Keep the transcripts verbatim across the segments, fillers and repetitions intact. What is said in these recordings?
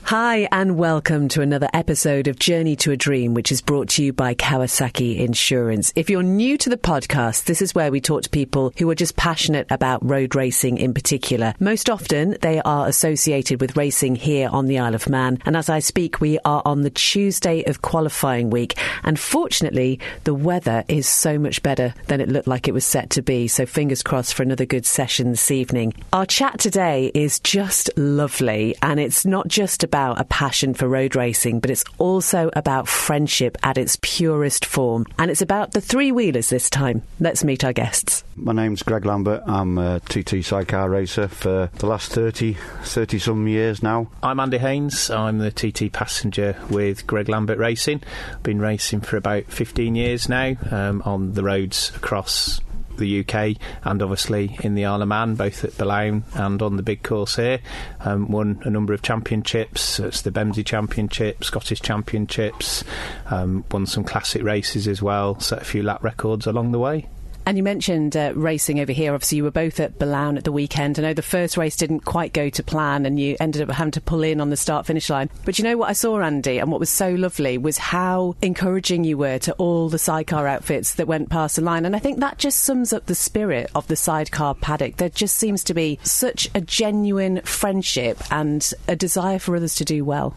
Hi and welcome to another episode of Journey to a Dream, which is brought to you by Kawasaki Insurance. If you're new to the podcast, this is where we talk to people who are just passionate about road racing in particular. Most often, they are associated with racing here on the Isle of Man. And as I speak, we are on the Tuesday of qualifying week. And fortunately, the weather is so much better than it looked like it was set to be. So fingers crossed for another good session this evening. Our chat today is just lovely, and it's not just about a passion for road racing, but it's also about friendship at its purest form. And it's about the three-wheelers this time. Let's meet our guests. My name's Greg Lambert. I'm a T T sidecar racer for the last thirty, thirty-some years now. I'm Andy Haynes. I'm the T T passenger with Greg Lambert Racing. Been racing for about fifteen years now um, on the roads across the U K and obviously in the Isle of Man, both at Balaun and on the big course here. Um, won a number of championships. It's the Bemsey Championship, Scottish Championships, um, won some classic races as well, set a few lap records along the way. And you mentioned uh, racing over here. Obviously, you were both at Balaun at the weekend. I know the first race didn't quite go to plan and you ended up having to pull in on the start-finish line. But you know what I saw, Andy, and what was so lovely was how encouraging you were to all the sidecar outfits that went past the line. And I think that just sums up the spirit of the sidecar paddock. There just seems to be such a genuine friendship and a desire for others to do well.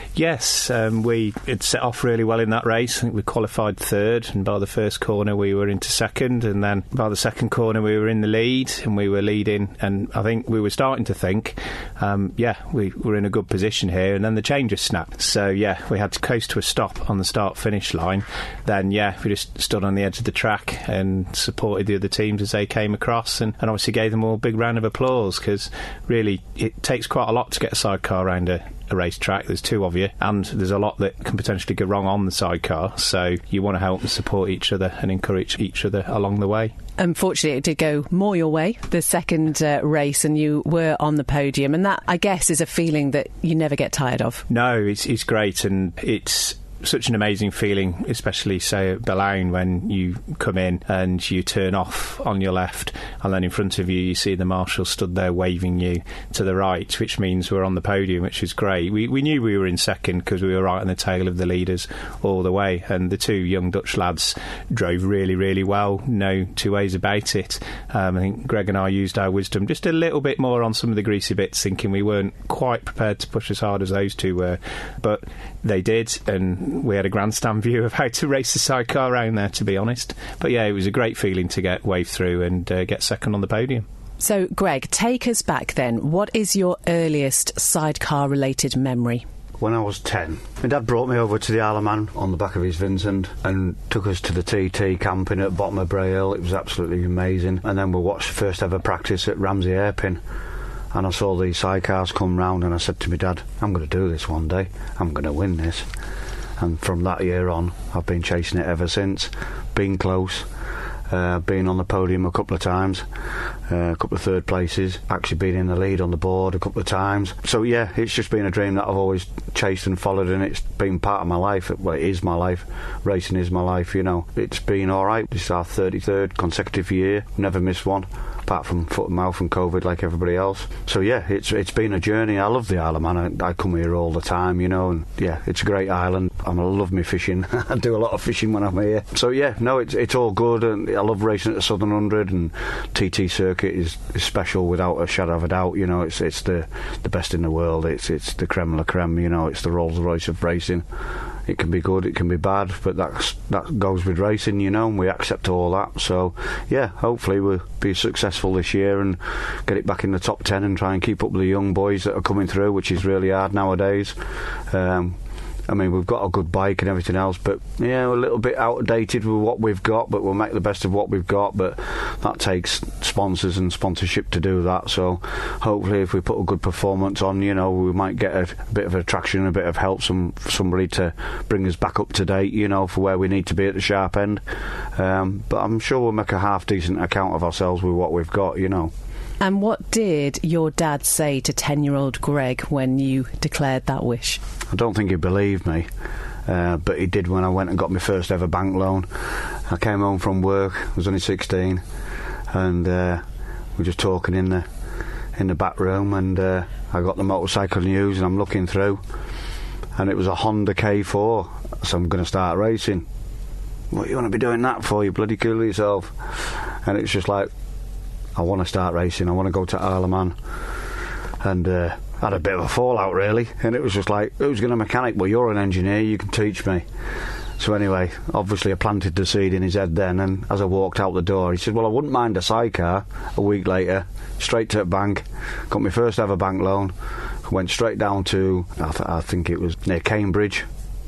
Yes, um, we it set off really well in that race. I think we qualified third, and by the first corner we were into second, and then by the second corner we were in the lead, and we were leading, and I think we were starting to think, um, yeah, we were in a good position here, and then the changes snapped. So, yeah, we had to coast to a stop on the start-finish line. Then, yeah, we just stood on the edge of the track and supported the other teams as they came across, and, and obviously gave them all a big round of applause, because really it takes quite a lot to get a sidecar around a a racetrack. There's two of you, and there's a lot that can potentially go wrong on the sidecar, so you want to help and support each other and encourage each other along the way. Unfortunately, it did go more your way, the second uh, race, and you were on the podium, and that, I guess, is a feeling that you never get tired of. No, it's, it's great, and it's such an amazing feeling, especially, say, at Balaun, when you come in and you turn off on your left, and then in front of you you see the marshal stood there waving you to the right, which means we're on the podium, which is great. We, we knew we were in second because we were right on the tail of the leaders all the way, and the two young Dutch lads drove really, really well, no two ways about it. Um, I think Greg and I used our wisdom just a little bit more on some of the greasy bits, thinking we weren't quite prepared to push as hard as those two were, but they did, and we had a grandstand view of how to race the sidecar around there, to be honest. But yeah, it was a great feeling to get waved through and uh, get second on the podium. So, Greg, take us back then. What is your earliest sidecar-related memory? When I was ten, my dad brought me over to the Isle of Man on the back of his Vincent and took us to the T T camping at bottom of Bray Hill. It was absolutely amazing. And then we watched the first ever practice at Ramsey Hairpin. And I saw these sidecars come round, and I said to my dad, I'm going to do this one day. I'm going to win this. And from that year on, I've been chasing it ever since. Been close, uh, been on the podium a couple of times, uh, a couple of third places, actually been in the lead on the board a couple of times. So yeah, it's just been a dream that I've always chased and followed, and it's been part of my life. Well, it is my life. Racing is my life, you know. It's been all right. This is our thirty-third consecutive year. Never missed one, apart from foot and mouth and COVID like everybody else. So yeah, it's it's been a journey. I love the Isle of Man. I, I come here all the time, you know, and yeah, it's a great island. I love me fishing. I do a lot of fishing when I'm here. So yeah, no, it's it's all good, and I love racing at the Southern Hundred, and T T circuit is, is special without a shadow of a doubt. You know, it's it's the the best in the world. It's it's the creme la creme. You know, it's the Rolls Royce of racing. It can be good, it can be bad, but that's, that goes with racing, you know, and we accept all that. So, yeah, hopefully we'll be successful this year and get it back in the top ten and try and keep up with the young boys that are coming through, which is really hard nowadays. Um, I mean, we've got a good bike and everything else, but, yeah, we're a little bit outdated with what we've got, but we'll make the best of what we've got. But that takes sponsors and sponsorship to do that. So hopefully if we put a good performance on, you know, we might get a, a bit of attraction, a bit of help, some somebody to bring us back up to date, you know, for where we need to be at the sharp end. Um, but I'm sure we'll make a half-decent account of ourselves with what we've got, you know. And what did your dad say to ten-year-old Greg when you declared that wish? I don't think he believed me, uh, but he did when I went and got my first ever bank loan. I came home from work, I was only sixteen, and uh, we were just talking in the in the back room, and uh, I got the motorcycle news, and I'm looking through, and it was a Honda K four, so I'm going to start racing. What you want to be doing that for? You bloody kill yourself. And it's just like, I want to start racing, I want to go to Isle of Man. And uh, had a bit of a fallout, really, and it was just like, who's going to mechanic? Well, you're an engineer, you can teach me. So anyway, obviously I planted the seed in his head then, and as I walked out the door, he said, well, I wouldn't mind a sidecar. A week later, straight to a bank, got my first ever bank loan, went straight down to, I, th- I think it was near Cambridge,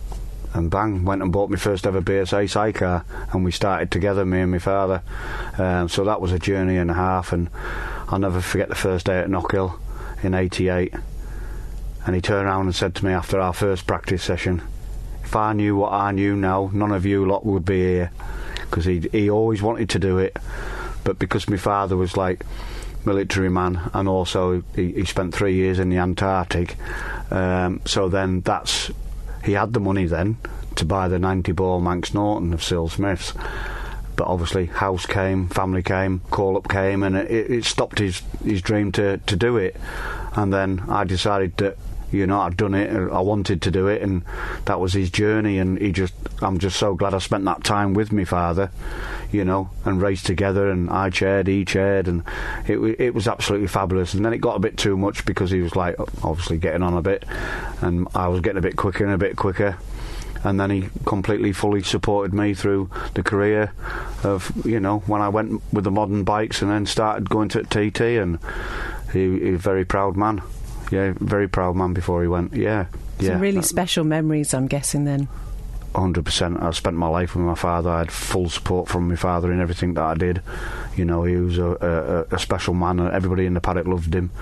and bang, went and bought my first ever B S A sidecar, and we started together, me and my father. Um, so that was a journey and a half, and I'll never forget the first day at Knockhill in eighty-eight, and he turned around and said to me after our first practice session, if I knew what I knew now, none of you lot would be here, because he he always wanted to do it, but because my father was like military man, and also he, he spent three years in the Antarctic, um, so then that's he had the money then to buy the ninety ball Manx Norton of Sil Smith's, but obviously house came, family came, call up came, and it, it stopped his his dream to to do it. And then I decided that, you know, I'd done it, I wanted to do it, and that was his journey. And he just, I'm just so glad I spent that time with my father, you know, and raced together, and I chaired, he chaired, and it it was absolutely fabulous. And then it got a bit too much because he was like obviously getting on a bit, and I was getting a bit quicker and a bit quicker. And then he completely, fully supported me through the career of, you know, when I went with the modern bikes and then started going to T T, and he, he was a very proud man. Yeah, very proud man before he went. Yeah, yeah. Some really special memories, I'm guessing, then. one hundred percent. I spent my life with my father. I had full support from my father in everything that I did. You know, he was a, a, a special man, and everybody in the paddock loved him.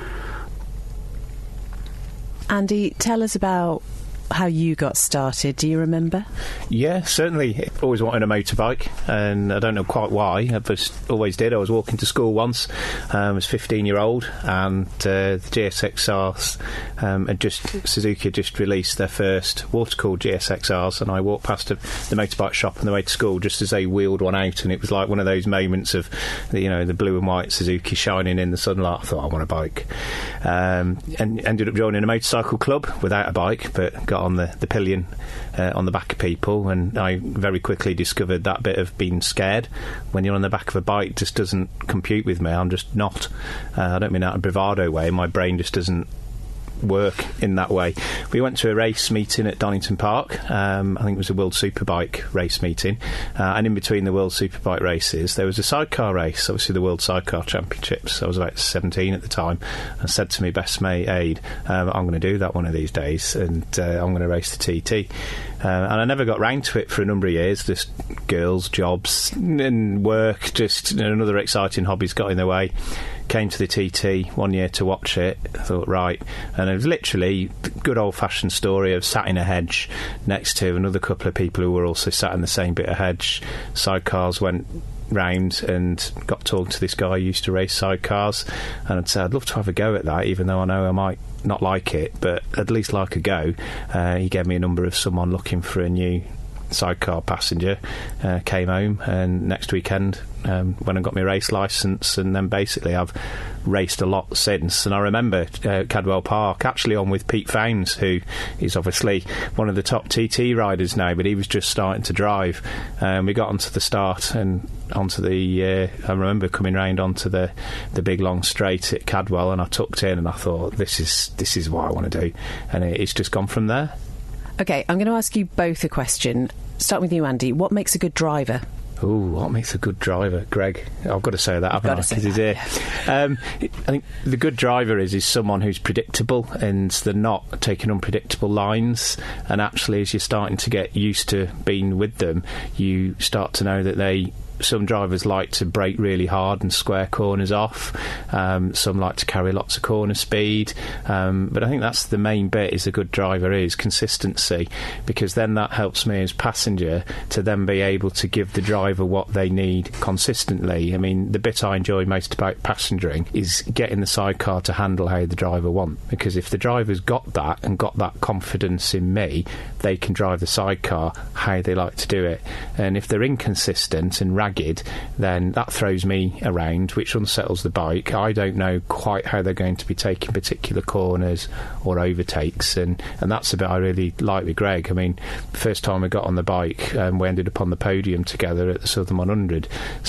Andy, tell us about how you got started. Do you remember? Yeah, certainly. Always wanted a motorbike, and I don't know quite why. I just always did. I was walking to school once. Um, I was fifteen year old, and uh, the G S X Rs um, had just Suzuki had just released their first water-cooled G S X Rs, and I walked past a, the motorbike shop on the way to school just as they wheeled one out, and it was like one of those moments of, you know, the blue and white Suzuki shining in the sunlight. I thought, I want a bike, um, and ended up joining a motorcycle club without a bike, but got on the, the pillion uh, on the back of people, and I very quickly discovered that bit of being scared when you're on the back of a bike just doesn't compute with me. I'm just not. Uh, I don't mean that in a bravado way. My brain just doesn't work in that way. We went to a race meeting at Donington Park. um, I think it was a World Superbike race meeting, uh, and in between the World Superbike races there was a sidecar race, obviously the World Sidecar Championships. I was about seventeen at the time, and said to me best mate Aid, um, I'm going to do that one of these days, and uh, I'm going to race the T T. Uh, and I never got round to it for a number of years. Just girls, jobs and work, just, you know, another exciting hobbies got in the way. Came to the T T one year to watch it. I thought, right, and it was literally the good old-fashioned story of sat in a hedge next to another couple of people who were also sat in the same bit of hedge. Sidecars went round, and got talking to this guy who used to race sidecars, and I'd say I'd love to have a go at that, even though I know I might not like it, but at least like a go. Uh, he gave me a number of someone looking for a new sidecar passenger. Uh, came home, and next weekend um, when I got my race licence, and then basically I've raced a lot since. And I remember uh, Cadwell Park actually on with Pete Fownes, who is obviously one of the top T T riders now, but he was just starting to drive, and um, we got onto the start and onto the uh, I remember coming round onto the the big long straight at Cadwell, and I tucked in and I thought, this is this is what I want to do, and it, it's just gone from there. OK, I'm going to ask you both a question. Start with you, Andy. What makes a good driver? Ooh, what makes a good driver? Greg, I've got to say that, haven't I? Because he's here. Um, I think the good driver is is someone who's predictable, and they're not taking unpredictable lines. And actually, as you're starting to get used to being with them, you start to know that they... Some drivers like to brake really hard and square corners off. Um, some like to carry lots of corner speed. Um, but I think that's the main bit, is a good driver is consistency, because then that helps me as passenger to then be able to give the driver what they need consistently. I mean, the bit I enjoy most about passengering is getting the sidecar to handle how the driver wants, because if the driver's got that and got that confidence in me, they can drive the sidecar how they like to do it. And if they're inconsistent and rag ragged, then that throws me around, which unsettles the bike. I don't know quite how they're going to be taking particular corners or overtakes, and, and that's the bit I really like with Greg. I mean, the first time we got on the bike, um, we ended up on the podium together at the Southern one hundred,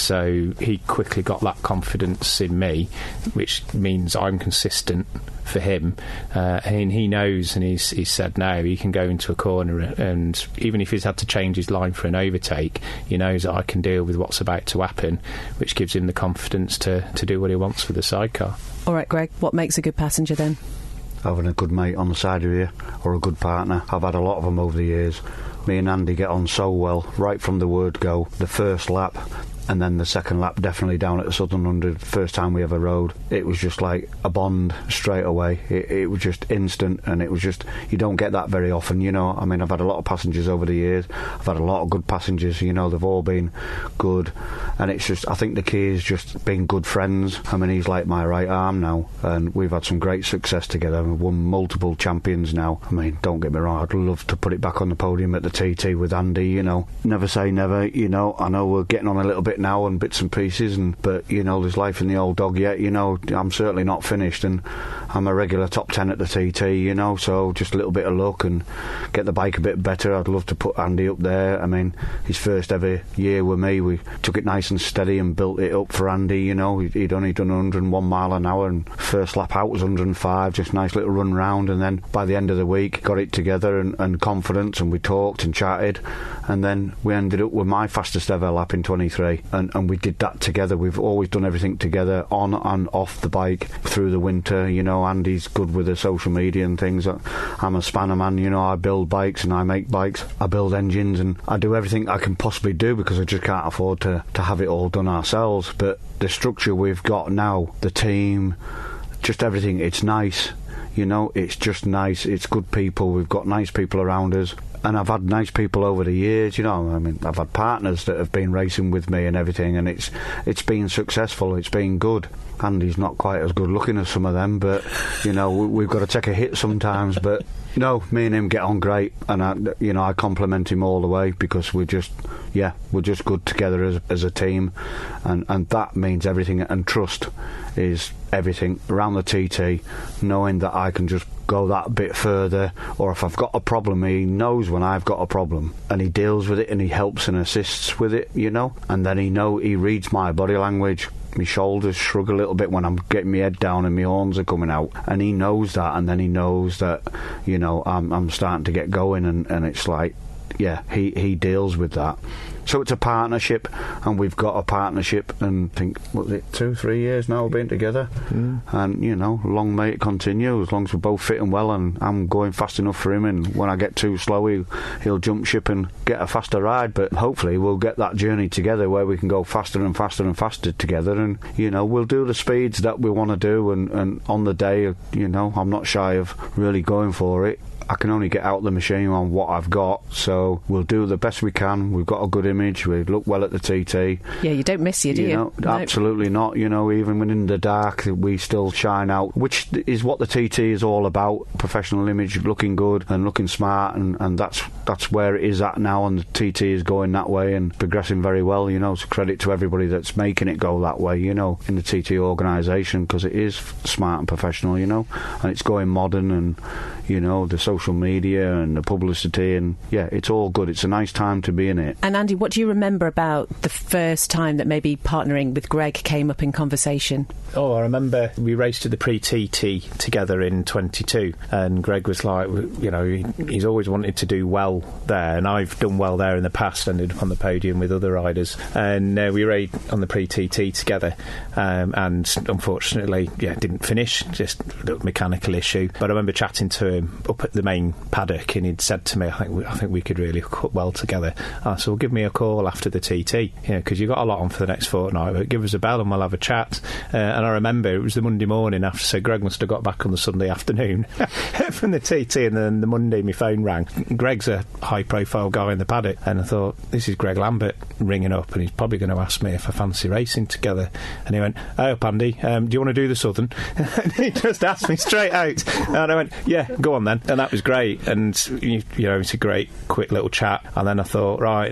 so he quickly got that confidence in me, which means I'm consistent for him, uh, and he knows, and he's, he's said now he can go into a corner, and even if he's had to change his line for an overtake, he knows that I can deal with what's about to happen, which gives him the confidence to, to do what he wants with the sidecar. All right, Greg, what makes a good passenger then? Having a good mate on the side of you, or a good partner. I've had a lot of them over the years. Me and Andy get on so well, right from the word go. The first lap, and then the second lap definitely down at the Southern one hundred, first time we ever rode. It was just like a bond straight away. It, it was just instant, and it was just, you don't get that very often, you know. I mean, I've had a lot of passengers over the years. I've had a lot of good passengers, you know, they've all been good, and it's just, I think the key is just being good friends. I mean, he's like my right arm now, and we've had some great success together. We've won multiple champions now. I mean, don't get me wrong, I'd love to put it back on the podium at the T T with Andy, you know. Never say never, you know. I know we're getting on a little bit now and bits and pieces, and but you know, there's life in the old dog yet, you know. I'm certainly not finished, and I'm a regular top ten at the T T, you know, so just a little bit of luck and get the bike a bit better. I'd love to put Andy up there. I mean, his first ever year with me, we took it nice and steady and built it up for Andy, you know. He'd only done one hundred and one mile an hour, and first lap out was one hundred and five, just nice little run round, and then by the end of the week got it together and, and confidence, and we talked and chatted, and then we ended up with my fastest ever lap in twenty-three, and, and we did that together. We've always done everything together, on and off the bike, through the winter, you know. Andy's good with the social media and things. I'm a spanner man, you know. I build bikes and I make bikes, I build engines, and I do everything I can possibly do, because I just can't afford to, to have it all done ourselves. But the structure we've got now, the team, just everything, it's nice, you know. It's just nice, it's good people, we've got nice people around us. And I've had nice people over the years, you know. I mean, I've had partners that have been racing with me and everything, and it's it's been successful, it's been good. Andy's not quite as good looking as some of them, but, you know, we, we've got to take a hit sometimes. But, no, me and him get on great, and, I, you know, I compliment him all the way, because we're just, yeah, we're just good together as, as a team, and, and that means everything, and trust is everything around the T T, knowing that I can just go that bit further, or if I've got a problem, he knows when I've got a problem, and he deals with it, and he helps and assists with it, you know. And then he know he reads my body language. My shoulders shrug a little bit when I'm getting my head down and my horns are coming out, and he knows that, and then he knows that, you know, I'm, I'm starting to get going, and, and it's like, yeah, he, he deals with that. So it's a partnership, and we've got a partnership, and I think, what was it, two, three years now we've been together, mm. and, you know, long may it continue, as long as we're both fit and well, and I'm going fast enough for him, and when I get too slow, he'll, he'll jump ship and get a faster ride. But hopefully we'll get that journey together where we can go faster and faster and faster together, and, you know, we'll do the speeds that we want to do, and, and on the day, you know, I'm not shy of really going for it. I can only get out the machine on what I've got, so we'll do the best we can. We've got a good image, we look well at the T T. Yeah, you don't miss you, do you? you? Know, no. Absolutely not. You know, even when in the dark, we still shine out, which is what the T T is all about. Professional image, looking good and looking smart, and, and that's that's where it is at now, and the T T is going that way and progressing very well, you know. So credit to everybody that's making it go that way, you know, in the T T organisation, because it is smart and professional, you know, and it's going modern, and, you know, the social media and the publicity, and yeah, it's all good. It's a nice time to be in it. And Andy, what do you remember about the first time that maybe partnering with Greg came up in conversation? Oh, I remember we raced to the pre-T T together in twenty-two, and Greg was like, you know, he, he's always wanted to do well there, and I've done well there in the past, ended up on the podium with other riders, and uh, we rode on the pre-T T together, um, and unfortunately, yeah, didn't finish, just a little mechanical issue. But I remember chatting to him up at the main paddock, and he'd said to me, I think we, I think we could really hook up well together. I said, well, give me a call after the T T, you know, because you've got a lot on for the next fortnight, but give us a bell and we'll have a chat. Uh, and I remember it was the Monday morning after, so Greg must have got back on the Sunday afternoon from the T T, and then the Monday my phone rang. Greg's a high profile guy in the paddock, and I thought, this is Greg Lambert ringing up, and he's probably going to ask me if I fancy racing together. And he went, hey up Andy, um, do you want to do the Southern? And he just asked me straight out, and I went, yeah, go on then. And that was great, and you, you know, it's a great quick little chat. And then I thought, right, and I said to my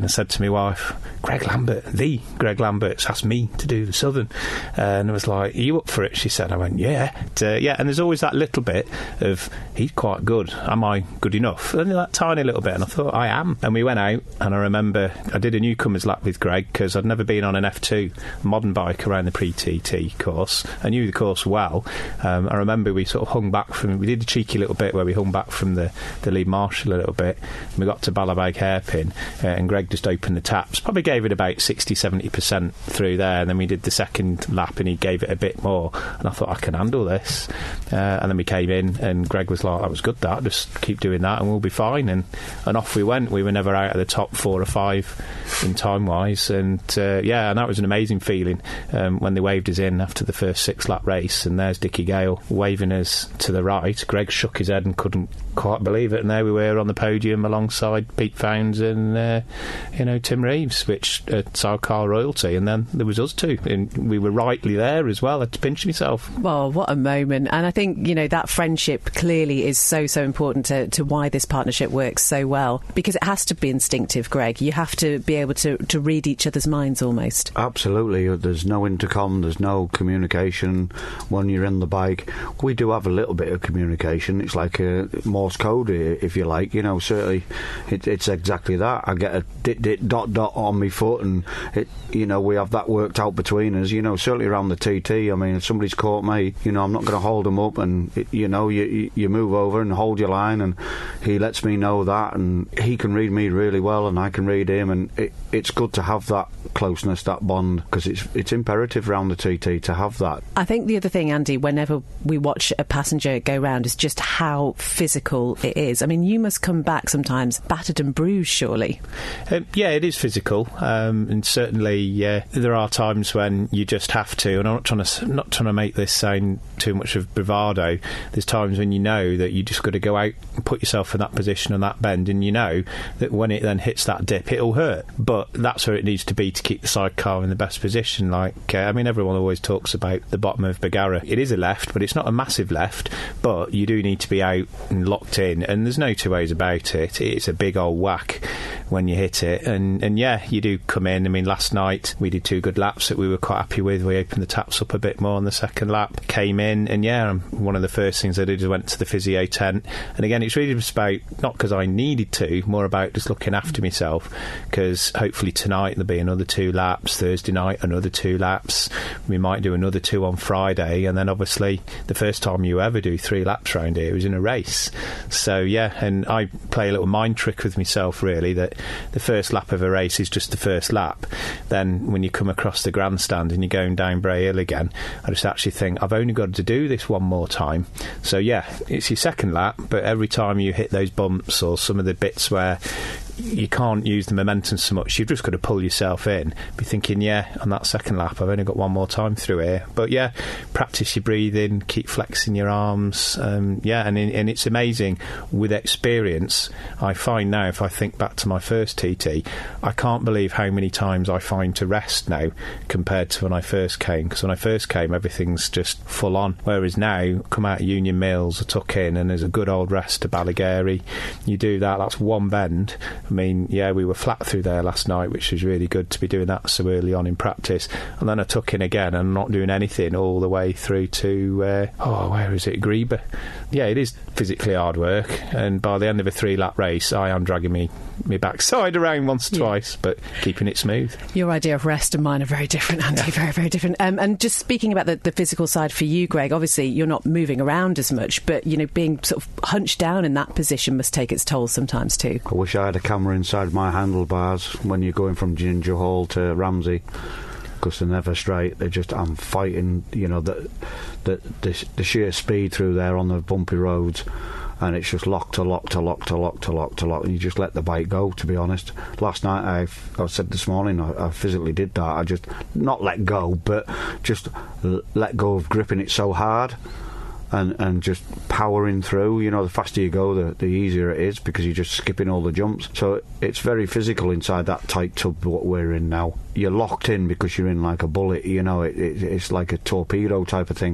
my wife, Greg Lambert, the Greg Lambert's asked me to do the Southern. Uh, and I was like, are you up for it? She said. I went, yeah. And, uh, yeah, and there's always that little bit of, he's quite good. Am I good enough? Only that tiny little bit. And I thought, I am. And we went out, and I remember I did a newcomer's lap with Greg, because I'd never been on an F two modern bike around the pre-T T course. I knew the course well. Um, I remember we sort of hung back from, we did a cheeky little bit where we hung back from the, the lead marshal a little bit. And we got to Ballabag hairpin, uh, and Greg just opened the taps, probably gave it about sixty, seventy percent through there, and then we did the second lap and he gave it a bit more, and I thought, I can handle this. Uh, and then we came in and Greg was like, that was good, that, just keep doing that and we'll be fine. And, and off we went. We were never out of the top four or five in time-wise, and uh, yeah, and that was an amazing feeling um, when they waved us in after the first six-lap race, and there's Dickie Gale waving us to the right. Greg shook his head and couldn't quite believe it, and there we were on the podium alongside Pete Founds and uh, you know, Tim Reeves, which uh, sidecar royalty, and then there was us two, and we were rightly there as well. I had to pinch myself. Well, what a moment. And I think, you know, that friendship clearly is so, so important to, to why this partnership works so well, because it has to be instinctive, Greg. You have to be able to, to read each other's minds almost. Absolutely. There's no intercom, there's no communication when you're in the bike. We do have a little bit of communication. It's like a Morse code, if you like. You know, certainly it, it's exactly that. I get a dit, dit, dot, dot on my foot, and it, you know, we have that worked out between us. You know, certainly around the T T. I mean, if somebody's caught me, you know, I'm not going to hold them up, and it, you know, you you move over and hold your line, and he lets me know that, and he can read me really well, and I can read him, and it, it's good to have that closeness, that bond, because it's it's imperative around the T T to have that. I think the other thing, Andy, whenever we watch a passenger go round, is just how physical it is. I mean, you must come back sometimes battered and bruised, surely. Um, yeah, it is physical, um, and certainly uh, there are times when you just have to. And I'm not trying to I'm not trying to make this sound too much of bravado. There's times when you know that you just got to go out and put yourself in that position and that bend, and you know that when it then hits that dip, it'll hurt. But that's where it needs to be to keep the sidecar in the best position. Like, uh, I mean, everyone always talks about the bottom of Bagara. It is a left, but it's not a massive left. But you do need to be out and locked in, and there's no two ways about it. It's a big old whack when you hit it, and and yeah, you do come in. I mean, last night we did two good laps that we were quite happy with. We opened the taps up a bit more on the second lap, came in, and yeah, one of the first things I did is went to the physio tent. And again, it's really just about, not because I needed to, more about just looking after myself, because hopefully tonight there'll be another two laps, Thursday night another two laps, we might do another two on Friday, and then obviously the first time you ever do three laps round here was in a race. So yeah, and I play a little mind trick with myself, really, that the first lap of a race is just the first lap. Then when you come across the grandstand and you're going down Bray Hill again, I just actually think, I've only got to do this one more time. So yeah, it's your second lap, but every time you hit those bumps or some of the bits where you can't use the momentum so much, you've just got to pull yourself in, be thinking, yeah, on that second lap I've only got one more time through here. But yeah, practice your breathing, keep flexing your arms, um, yeah, and, and it's amazing with experience. I find now, if I think back to my first T T, I can't believe how many times I find to rest now compared to when I first came, because when I first came everything's just full on, whereas now, come out of Union Mills, I tuck in, and there's a good old rest to Ballagary. You do that, that's one bend. I mean, yeah, we were flat through there last night, which was really good to be doing that so early on in practice. And then I took in again and not doing anything all the way through to, uh, oh, where is it, Greba? Yeah, it is physically hard work. And by the end of a three-lap race, I am dragging me, me backside around once or yeah. twice, but keeping it smooth. Your idea of rest and mine are very different, Andy, yeah. very, very different. Um, and just speaking about the, the physical side for you, Greg, obviously you're not moving around as much, but, you know, being sort of hunched down in that position must take its toll sometimes too. I wish I had a camera inside my handlebars when you're going from Ginger Hall to Ramsey, because they're never straight. They're just, I'm fighting, you know, the, the the the sheer speed through there on the bumpy roads, and it's just lock to lock to lock to lock to lock to lock, and you just let the bike go, to be honest. Last night, I, I said this morning, I, I physically did that. I just, not let go, but just l- let go of gripping it so hard. And, and just powering through. You know, the faster you go, the, the easier it is, because you're just skipping all the jumps. So it's very physical inside that tight tub what we're in now. You're locked in because you're in like a bullet, you know, it, it, it's like a torpedo type of thing.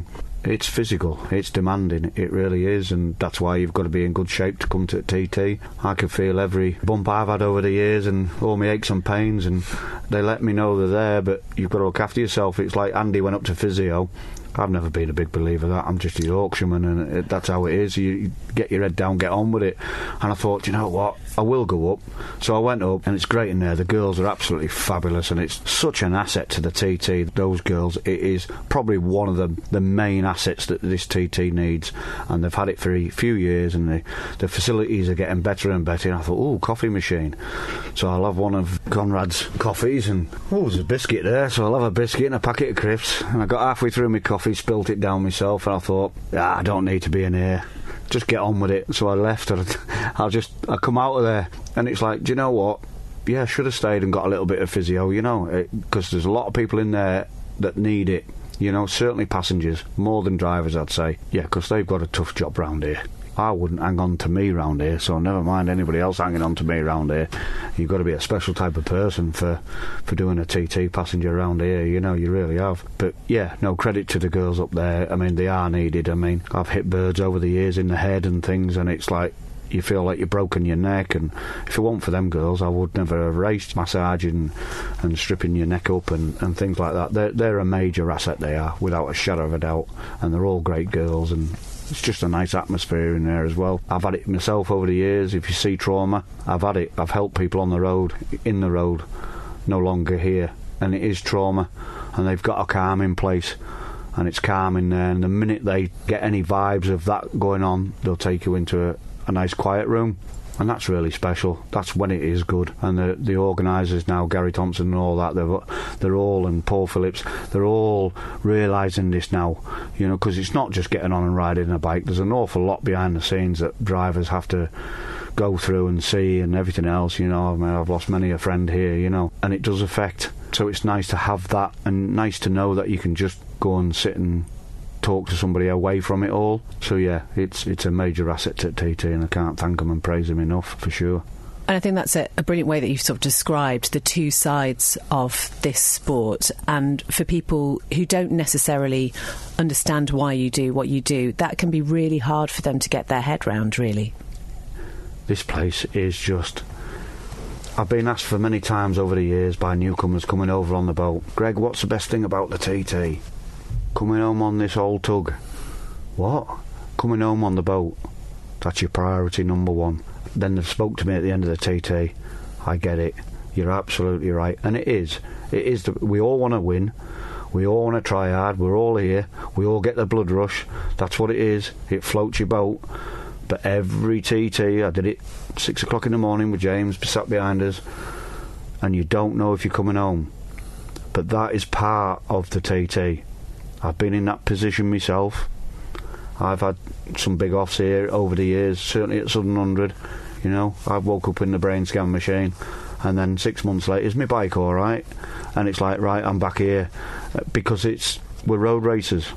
it's physical, it's demanding, it really is, and that's why you've got to be in good shape to come to T T. I can feel every bump I've had over the years and all my aches and pains, and they let me know they're there, but you've got to look after yourself. It's like Andy went up to physio. I've never been a big believer of that. I'm just a Yorkshireman, and it, that's how it is. You, you get your head down, get on with it. And I thought, you know what, I will go up. So I went up, and it's great in there. The girls are absolutely fabulous, and it's such an asset to the T T. Those girls, it is probably one of the, the main assets that this T T needs. And they've had it for a few years, and the, the facilities are getting better and better. And I thought, oh, coffee machine. So I'll have one of Conrad's coffees, and oh, there's a biscuit there. So I'll have a biscuit and a packet of crisps. And I got halfway through my coffee, spilt it down myself, and I thought, ah, I don't need to be in here, just get on with it. So I left, and I'll just I come out of there, and it's like, do you know what, yeah, I should have stayed and got a little bit of physio, you know, because there's a lot of people in there that need it, you know, certainly passengers, more than drivers, I'd say. Yeah, because they've got a tough job round here. I wouldn't hang on to me round here, so never mind anybody else hanging on to me round here. You've got to be a special type of person for, for doing a T T passenger around here, you know, you really have. But yeah, no, credit to the girls up there. I mean, they are needed. I mean, I've hit birds over the years in the head and things, and it's like, you feel like you've broken your neck, and if it weren't for them girls, I would never have raced, massaging and stripping your neck up and, and things like that. They're, they're a major asset, they are, without a shadow of a doubt, and they're all great girls, and it's just a nice atmosphere in there as well. I've had it myself over the years. If you see trauma, I've had it. I've helped people on the road, in the road, no longer here, and it is trauma, and they've got a calm in place, and it's calm in there, and the minute they get any vibes of that going on, they'll take you into a, a nice quiet room, and that's really special. That's when it is good. And the the organisers now, Gary Thompson and all that, they're, they're all, and Paul Phillips, they're all realising this now, you know, because it's not just getting on and riding a bike. There's an awful lot behind the scenes that drivers have to go through and see, and everything else, you know. I mean, I've lost many a friend here, you know, and it does affect. So it's nice to have that, and nice to know that you can just go and sit and talk to somebody away from it all. So yeah, it's it's a major asset to T T, and I can't thank them and praise them enough, for sure. And I think that's a, a brilliant way that you've sort of described the two sides of this sport. And for people who don't necessarily understand why you do what you do, that can be really hard for them to get their head round, really. This place is just... I've been asked for many times over the years by newcomers coming over on the boat, Greg, what's the best thing about the T T? Coming home on this old tug. What? Coming home on the boat. That's your priority number one. Then they've spoke to me at the end of the T T. I get it. You're absolutely right. And it is. It is. The, we all want to win. We all want to try hard. We're all here. We all get the blood rush. That's what it is. It floats your boat. But every T T, I did it six o'clock in the morning with James sat behind us, and you don't know if you're coming home. But that is part of the T T. I've been in that position myself. I've had some big offs here over the years, certainly at seven hundred. You know, I woke up in the brain scan machine, and then six months later, is my bike all right? And it's like, right, I'm back here, because it's we're road racers.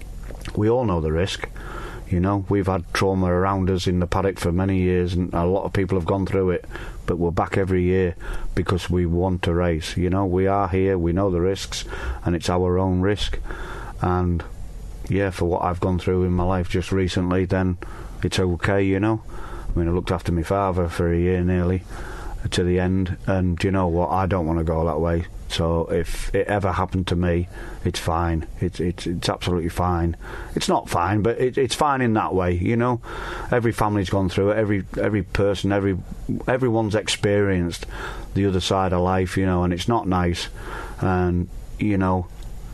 We all know the risk. You know, we've had trauma around us in the paddock for many years, and a lot of people have gone through it, but we're back every year because we want to race. You know, we are here, we know the risks, and it's our own risk. And yeah, for what I've gone through in my life just recently, then it's okay, you know. I mean, I looked after my father for a year nearly to the end, and you know what, I don't want to go that way. So if it ever happened to me, it's fine. It's it's it's absolutely fine. It's not fine, but it, it's fine in that way, you know. Every family's gone through it. Every every person, every everyone's experienced the other side of life, you know, and it's not nice. And you know,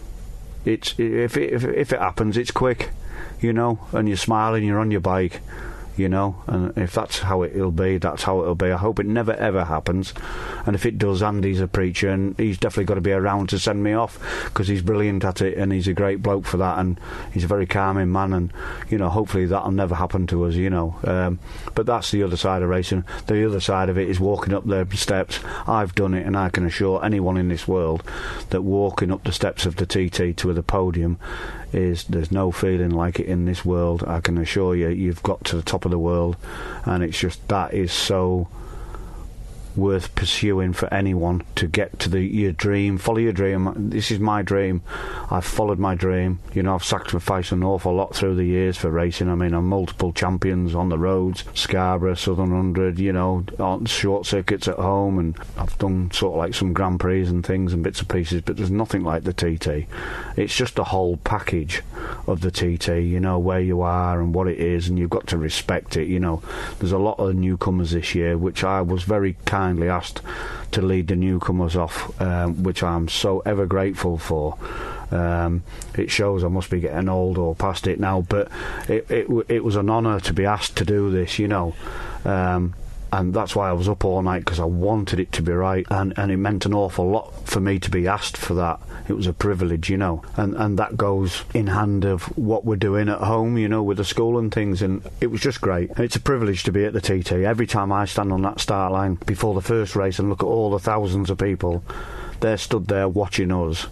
it's if it, if if it happens, it's quick, you know, and you're smiling, you're on your bike. You know, and if that's how it'll be, that's how it'll be. I hope it never ever happens, and if it does, Andy's a preacher, and he's definitely got to be around to send me off, because he's brilliant at it, and he's a great bloke for that, and he's a very calming man, and you know, hopefully that'll never happen to us, you know. Um, but that's the other side of racing. The other side of it is walking up the steps. I've done it, and I can assure anyone in this world that walking up the steps of the T T to the podium is, there's no feeling like it in this world. I can assure you, you've got to the top of the world, and it's just, that is so worth pursuing for anyone to get to the your dream. Follow your dream. This is my dream. I've followed my dream. You know, I've sacrificed an awful lot through the years for racing. I mean, I'm multiple champions on the roads, Scarborough, Southern Hundred, you know, on short circuits at home, and I've done sort of like some Grand Prix and things and bits and pieces, but there's nothing like the T T. It's just a whole package of the T T, you know, where you are and what it is, and you've got to respect it, you know. There's a lot of newcomers this year, which I was very kindly asked to lead the newcomers off, um, which I'm so ever grateful for. Um, it shows I must be getting old or past it now, but it, it, it was an honour to be asked to do this, you know. Um, and that's why I was up all night, because I wanted it to be right, and, and it meant an awful lot for me to be asked for that. It was a privilege, you know, and, and that goes in hand of what we're doing at home, you know, with the school and things, and it was just great. And it's a privilege to be at the T T. Every time I stand on that start line before the first race and look at all the thousands of people, they're stood there watching us,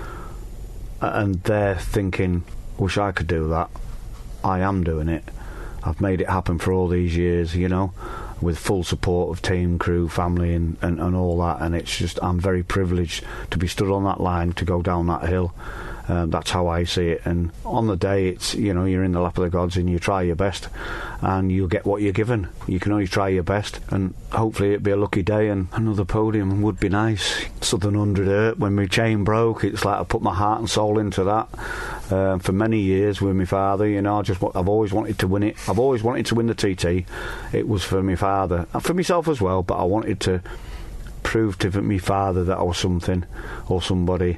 and they're thinking, wish I could do that. I am doing it. I've made it happen for all these years, you know, with full support of team, crew, family and, and, and all that, and it's just, I'm very privileged to be stood on that line, to go down that hill. Um, that's how I see it. And on the day, it's, you know, you're in the lap of the gods and you try your best and you'll get what you're given. You can only try your best, and hopefully it'd be a lucky day and another podium would be nice. Southern Hundred hurt when my chain broke. It's like I put my heart and soul into that. Uh, for many years with my father, you know, I just I've always wanted to win it. I've always wanted to win the T T. It was for my father, and for myself as well, but I wanted to prove to my father that I was something or somebody,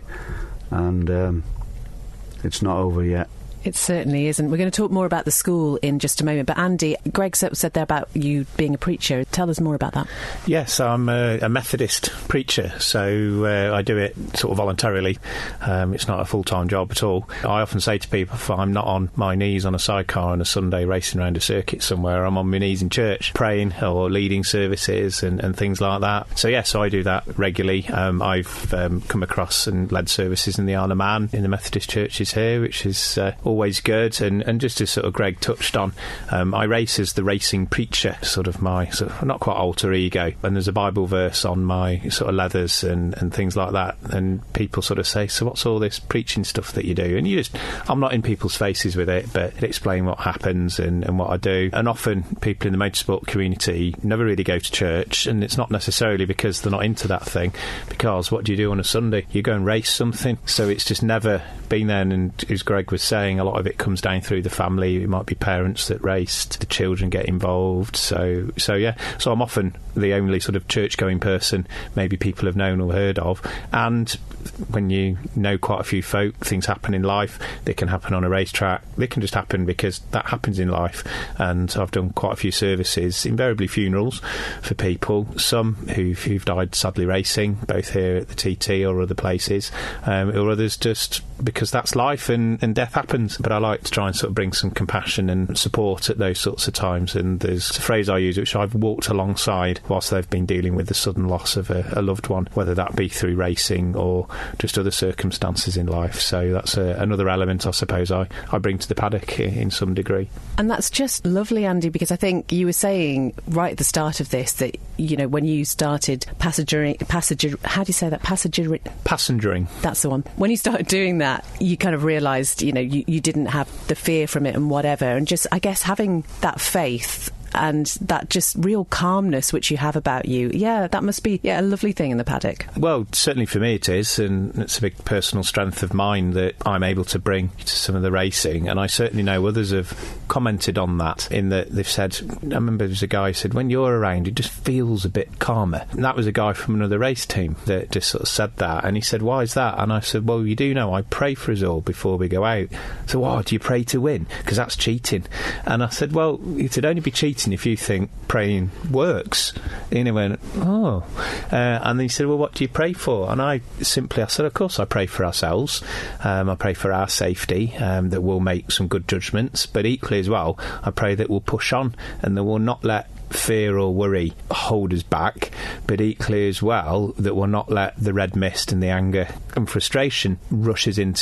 and um, it's not over yet. It certainly isn't. We're going to talk more about the school in just a moment. But Andy, Greg said there about you being a preacher. Tell us more about that. Yes, I'm a, a Methodist preacher, so uh, I do it sort of voluntarily. Um, it's not a full-time job at all. I often say to people, if I'm not on my knees on a sidecar on a Sunday racing around a circuit somewhere, I'm on my knees in church praying or leading services and, and things like that. So yes, I do that regularly. Um, I've um, come across and led services in the Isle of Man in the Methodist churches here, which is uh, always good. And, and just as sort of Greg touched on, um, I race as the racing preacher, sort of my sort of not quite alter ego, and there's a Bible verse on my sort of leathers and, and things like that, and people sort of say, so what's all this preaching stuff that you do? And you just, I'm not in people's faces with it, but it explains what happens and, and what I do. And often people in the motorsport community never really go to church, and it's not necessarily because they're not into that thing, because what do you do on a Sunday? You go and race something. So it's just never been there. And as Greg was saying, a lot of it comes down through the family. It might be parents that raced, the children get involved. So, so yeah. So I'm often the only sort of church-going person maybe people have known or heard of. And when you know quite a few folk, things happen in life. They can happen on a racetrack. They can just happen because that happens in life. And I've done quite a few services, invariably funerals for people, some who've, who've died sadly racing, both here at the T T or other places, um, or others just because that's life and, and death happens. But I like to try and sort of bring some compassion and support at those sorts of times. And there's a phrase I use, which I've walked alongside whilst they've been dealing with the sudden loss of a, a loved one, whether that be through racing or just other circumstances in life. So that's a, another element, I suppose, I, I bring to the paddock in, in some degree. And that's just lovely, Andy, because I think you were saying right at the start of this that, you know, when you started passengering, passenger, how do you say that? Passenger, Passengering. That's the one. When you started doing that, you kind of realised, you know, you, you didn't have the fear from it and whatever. And just, I guess, having that faith and that just real calmness which you have about you, yeah, that must be yeah a lovely thing in the paddock. Well, certainly for me it is, and it's a big personal strength of mine that I'm able to bring to some of the racing, and I certainly know others have commented on that, in that they've said, I remember there was a guy who said, when you're around it just feels a bit calmer, and that was a guy from another race team that just sort of said that, and he said, why is that? And I said, well, you do know I pray for us all before we go out. So what, do you pray to win? Because that's cheating. And I said, well, it'd only be cheating if you think praying works. And he went, oh. Uh, and then he said, well, what do you pray for? And I simply, I said, of course I pray for ourselves. Um, I pray for our safety, um, that we'll make some good judgments. But equally as well, I pray that we'll push on and that we'll not let fear or worry hold us back, but equally as well that we'll not let the red mist and the anger and frustration rush us into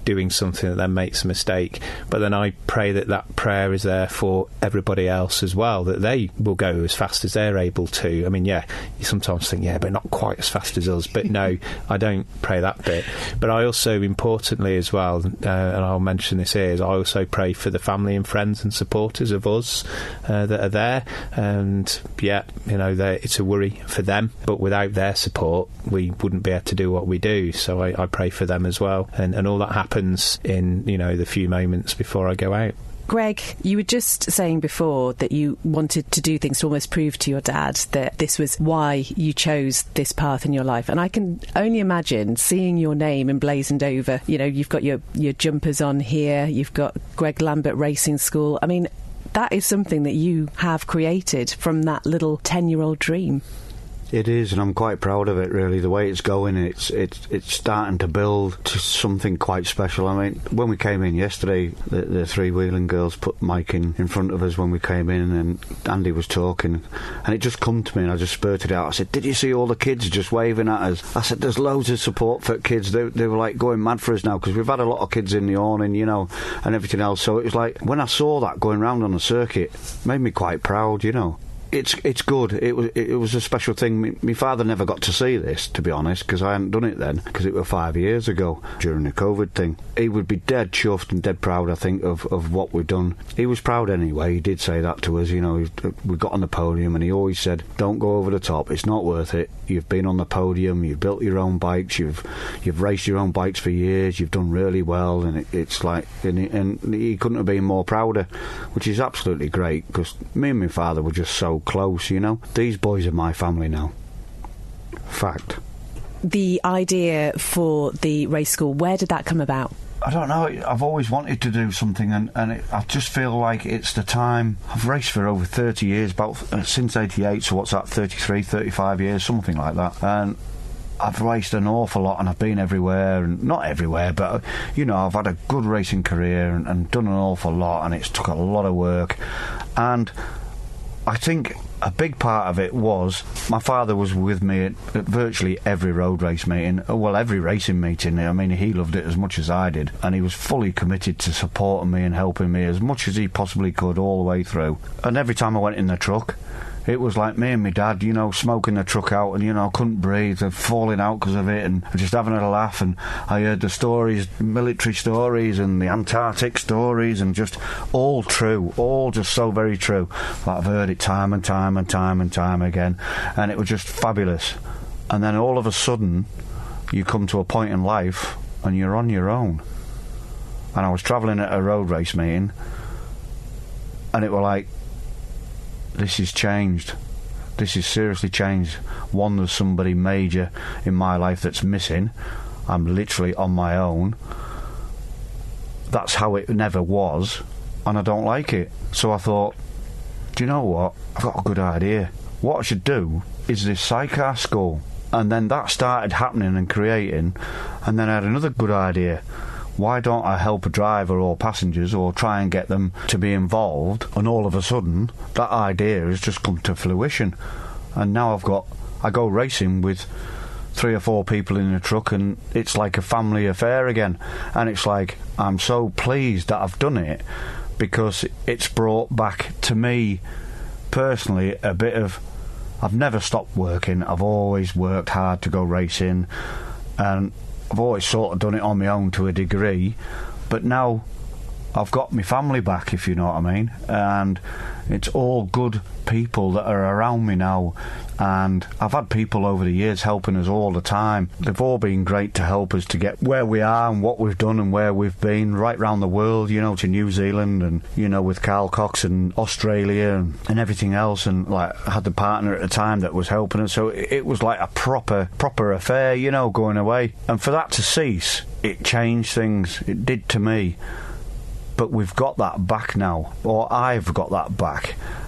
doing something that then makes a mistake. But then I pray that that prayer is there for everybody else as well, that they will go as fast as they're able to. I mean, yeah, you sometimes think, yeah, but not quite as fast as us. But no, I don't pray that bit. But I also, importantly as well, uh, and I'll mention this here, is I also pray for the family and friends and supporters of us uh, that are there. And yeah, you know, it's a worry for them, but without their support we wouldn't be able to do what we do. So I, I pray for them as well, and, and all that happens in, you know, the few moments before I go out. Greg, you were just saying before that you wanted to do things to almost prove to your dad that this was why you chose this path in your life. And I can only imagine seeing your name emblazoned over, you know, you've got your, your jumpers on here, you've got Greg Lambert Racing School. I mean, that is something that you have created from that little ten-year-old dream. It is, and I'm quite proud of it, really. The way it's going, it's it's it's starting to build to something quite special. I mean, when we came in yesterday, the, the three Wheeling girls put Mike in, in front of us when we came in, and Andy was talking, and it just come to me, and I just spurted out. I said, did you see all the kids just waving at us? I said, there's loads of support for kids. They, they were, like, going mad for us now, because we've had a lot of kids in the awning, you know, and everything else. So it was like, when I saw that going round on the circuit, it made me quite proud, you know. It's it's good. It was it was a special thing. My father never got to see this, to be honest, because I hadn't done it then, because it was five years ago during the COVID thing. He would be dead chuffed and dead proud, I think, of, of what we've done. He was proud anyway. He did say that to us. You know, we got on the podium, and he always said, "Don't go over the top. It's not worth it. You've been on the podium. You've built your own bikes. You've you've raced your own bikes for years. You've done really well." And it, it's like, and he, and he couldn't have been more prouder, which is absolutely great, because me and my father were just so close, you know. These boys are my family now. Fact. The idea for the race school, where did that come about? I don't know. I've always wanted to do something, and, and it, I just feel like it's the time. I've raced for over thirty years, about uh, since eighty-eight, so what's that, thirty-three, thirty-five years, something like that. And I've raced an awful lot, and I've been everywhere, and not everywhere, but, you know, I've had a good racing career and, and done an awful lot, and it's took a lot of work. And I think a big part of it was my father was with me at, at virtually every road race meeting, well, every racing meeting. I mean, he loved it as much as I did, and he was fully committed to supporting me and helping me as much as he possibly could all the way through. And every time I went in the truck, it was like me and my dad, you know, smoking the truck out, and, you know, couldn't breathe and falling out because of it, and just having a laugh. And I heard the stories, military stories and the Antarctic stories, and just all true, all just so very true. Like, I've heard it time and time and time and time again, and it was just fabulous. And then all of a sudden, you come to a point in life and you're on your own. And I was travelling at a road race meeting, and it were like, this has changed. This is seriously changed. One, there's somebody major in my life that's missing. I'm literally on my own. That's how it never was, and I don't like it. So I thought, do you know what? I've got a good idea. What I should do is this sidecar school. And then that started happening and creating, and then I had another good idea. Why don't I help a driver or passengers, or try and get them to be involved? And all of a sudden, that idea has just come to fruition. And now I've got, I go racing with three or four people in a truck, and it's like a family affair again. And it's like, I'm so pleased that I've done it, because it's brought back to me personally a bit of, I've never stopped working. I've always worked hard to go racing, and I've always sort of done it on my own to a degree, but now I've got my family back, if you know what I mean, and it's all good people that are around me now, and I've had people over the years helping us all the time. They've all been great to help us to get where we are and what we've done and where we've been, right round the world, you know, to New Zealand, and, you know, with Carl Cox and Australia and, and everything else, and, like, I had the partner at the time that was helping us, so it, it was like a proper, proper affair, you know, going away. And for that to cease, it changed things. It did to me. But we've got that back now, or I've got that back,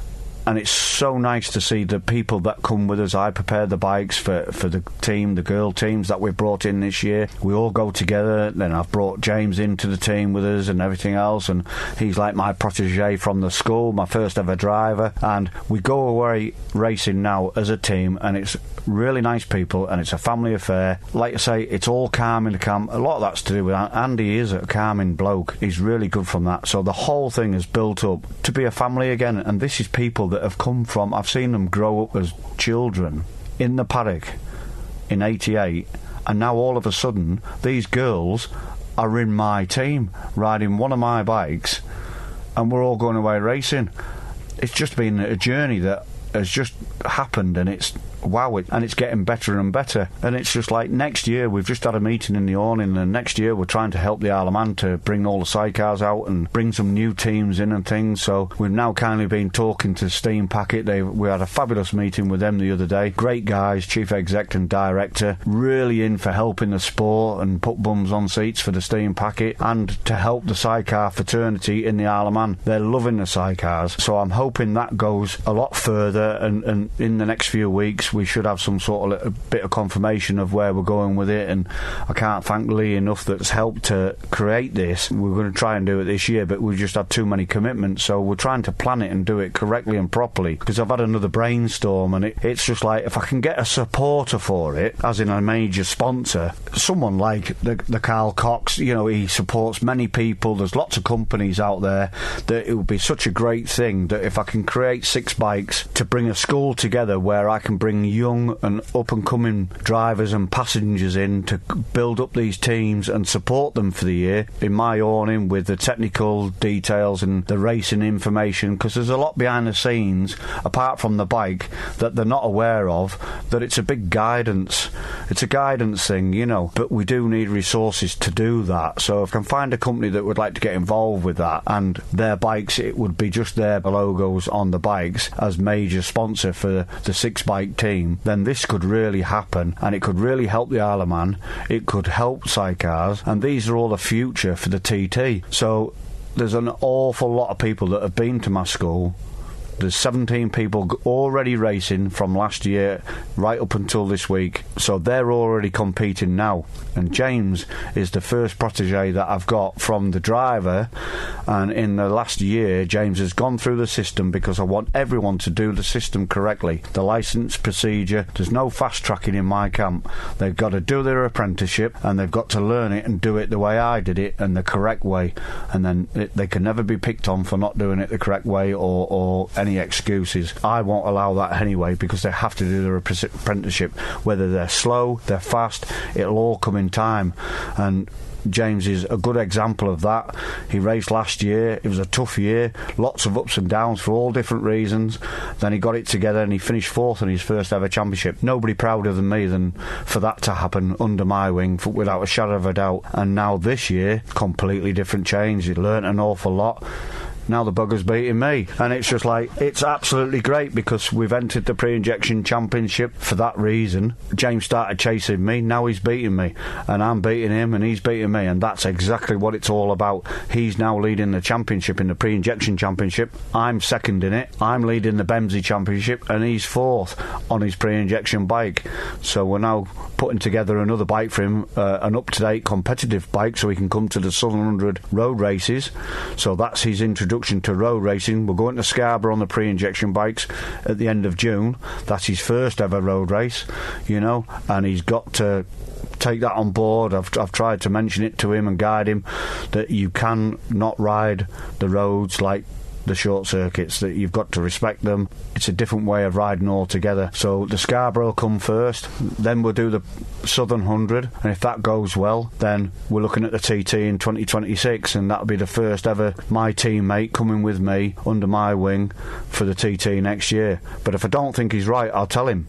and it's so nice to see the people that come with us. I prepare the bikes for, for the team, the girl teams that we've brought in this year. We all go together. Then I've brought James into the team with us and everything else, and he's like my protege from the school, my first ever driver, and we go away racing now as a team, and it's really nice people, and it's a family affair. Like I say, it's all calm in the camp. A lot of that's to do with Andy. Is a calming bloke. He's really good from that. So the whole thing is built up to be a family again, and this is people that have come from, I've seen them grow up as children in the paddock in eighty-eight, and now all of a sudden these girls are in my team riding one of my bikes, and we're all going away racing. It's just been a journey that has just happened, and it's wow, it, and it's getting better and better. And it's just like next year, we've just had a meeting in the awning, and next year we're trying to help the Isle of Man to bring all the sidecars out and bring some new teams in and things. So we've now kindly been talking to Steam Packet. They, we had a fabulous meeting with them the other day. Great guys, chief exec and director, really in for helping the sport and put bums on seats for the Steam Packet and to help the sidecar fraternity in the Isle of Man. They're loving the sidecars, so I'm hoping that goes a lot further, and, and in the next few weeks we should have some sort of a bit of confirmation of where we're going with it. And I can't thank Lee enough that's helped to create this. We're going to try and do it this year, but we've just had too many commitments, so we're trying to plan it and do it correctly and properly, because I've had another brainstorm, and it, it's just like, if I can get a supporter for it, as in a major sponsor, someone like the, the Carl Cox, you know, he supports many people, there's lots of companies out there, that it would be such a great thing that if I can create six bikes to bring a school together where I can bring young and up-and-coming drivers and passengers in to build up these teams and support them for the year in my awning with the technical details and the racing information, because there's a lot behind the scenes apart from the bike that they're not aware of, that it's a big guidance it's a guidance thing, you know, but we do need resources to do that. So if I can find a company that would like to get involved with that, and their bikes, it would be just their logos on the bikes as major sponsor for the six bike team, then this could really happen, and it could really help the Isle of Man, it could help sidecars, and these are all the future for the T T. So there's an awful lot of people that have been to my school. There's seventeen people already racing from last year right up until this week, so they're already competing now. And James is the first protege that I've got from the driver, and in the last year James has gone through the system, because I want everyone to do the system correctly. The licence procedure, there's no fast tracking in my camp. They've got to do their apprenticeship, and they've got to learn it and do it the way I did it, and the correct way, and then it, they can never be picked on for not doing it the correct way, or, or any excuses. I won't allow that anyway, because they have to do their apprenticeship, whether they're slow, they're fast, it'll all come in time. And James is a good example of that. He raced last year, it was a tough year, lots of ups and downs for all different reasons. Then he got it together and he finished fourth in his first ever championship. Nobody prouder than me than for that to happen under my wing, for, without a shadow of a doubt. And now this year, completely different change. He learnt an awful lot. Now the bugger's beating me, and it's just like, it's absolutely great, because we've entered the pre-injection championship for that reason. James started chasing me, now he's beating me, and I'm beating him and he's beating me, and that's exactly what it's all about. He's now leading the championship in the pre-injection championship, I'm second in it, I'm leading the Bemsey championship, and he's fourth on his pre-injection bike. So we're now putting together another bike for him, uh, an up-to-date competitive bike, so he can come to the Southern one hundred road races. So that's his introduction to road racing. We're going to Scarborough on the pre-injection bikes at the end of June. That's his first ever road race, you know, and he's got to take that on board. I've, I've tried to mention it to him and guide him that you can not ride the roads like the short circuits, that you've got to respect them. It's a different way of riding altogether. So the Scarborough will come first, then we'll do the Southern one hundred, and if that goes well, then we're looking at the T T in twenty twenty-six, and that'll be the first ever my teammate coming with me under my wing for the T T next year. But if I don't think he's right, I'll tell him.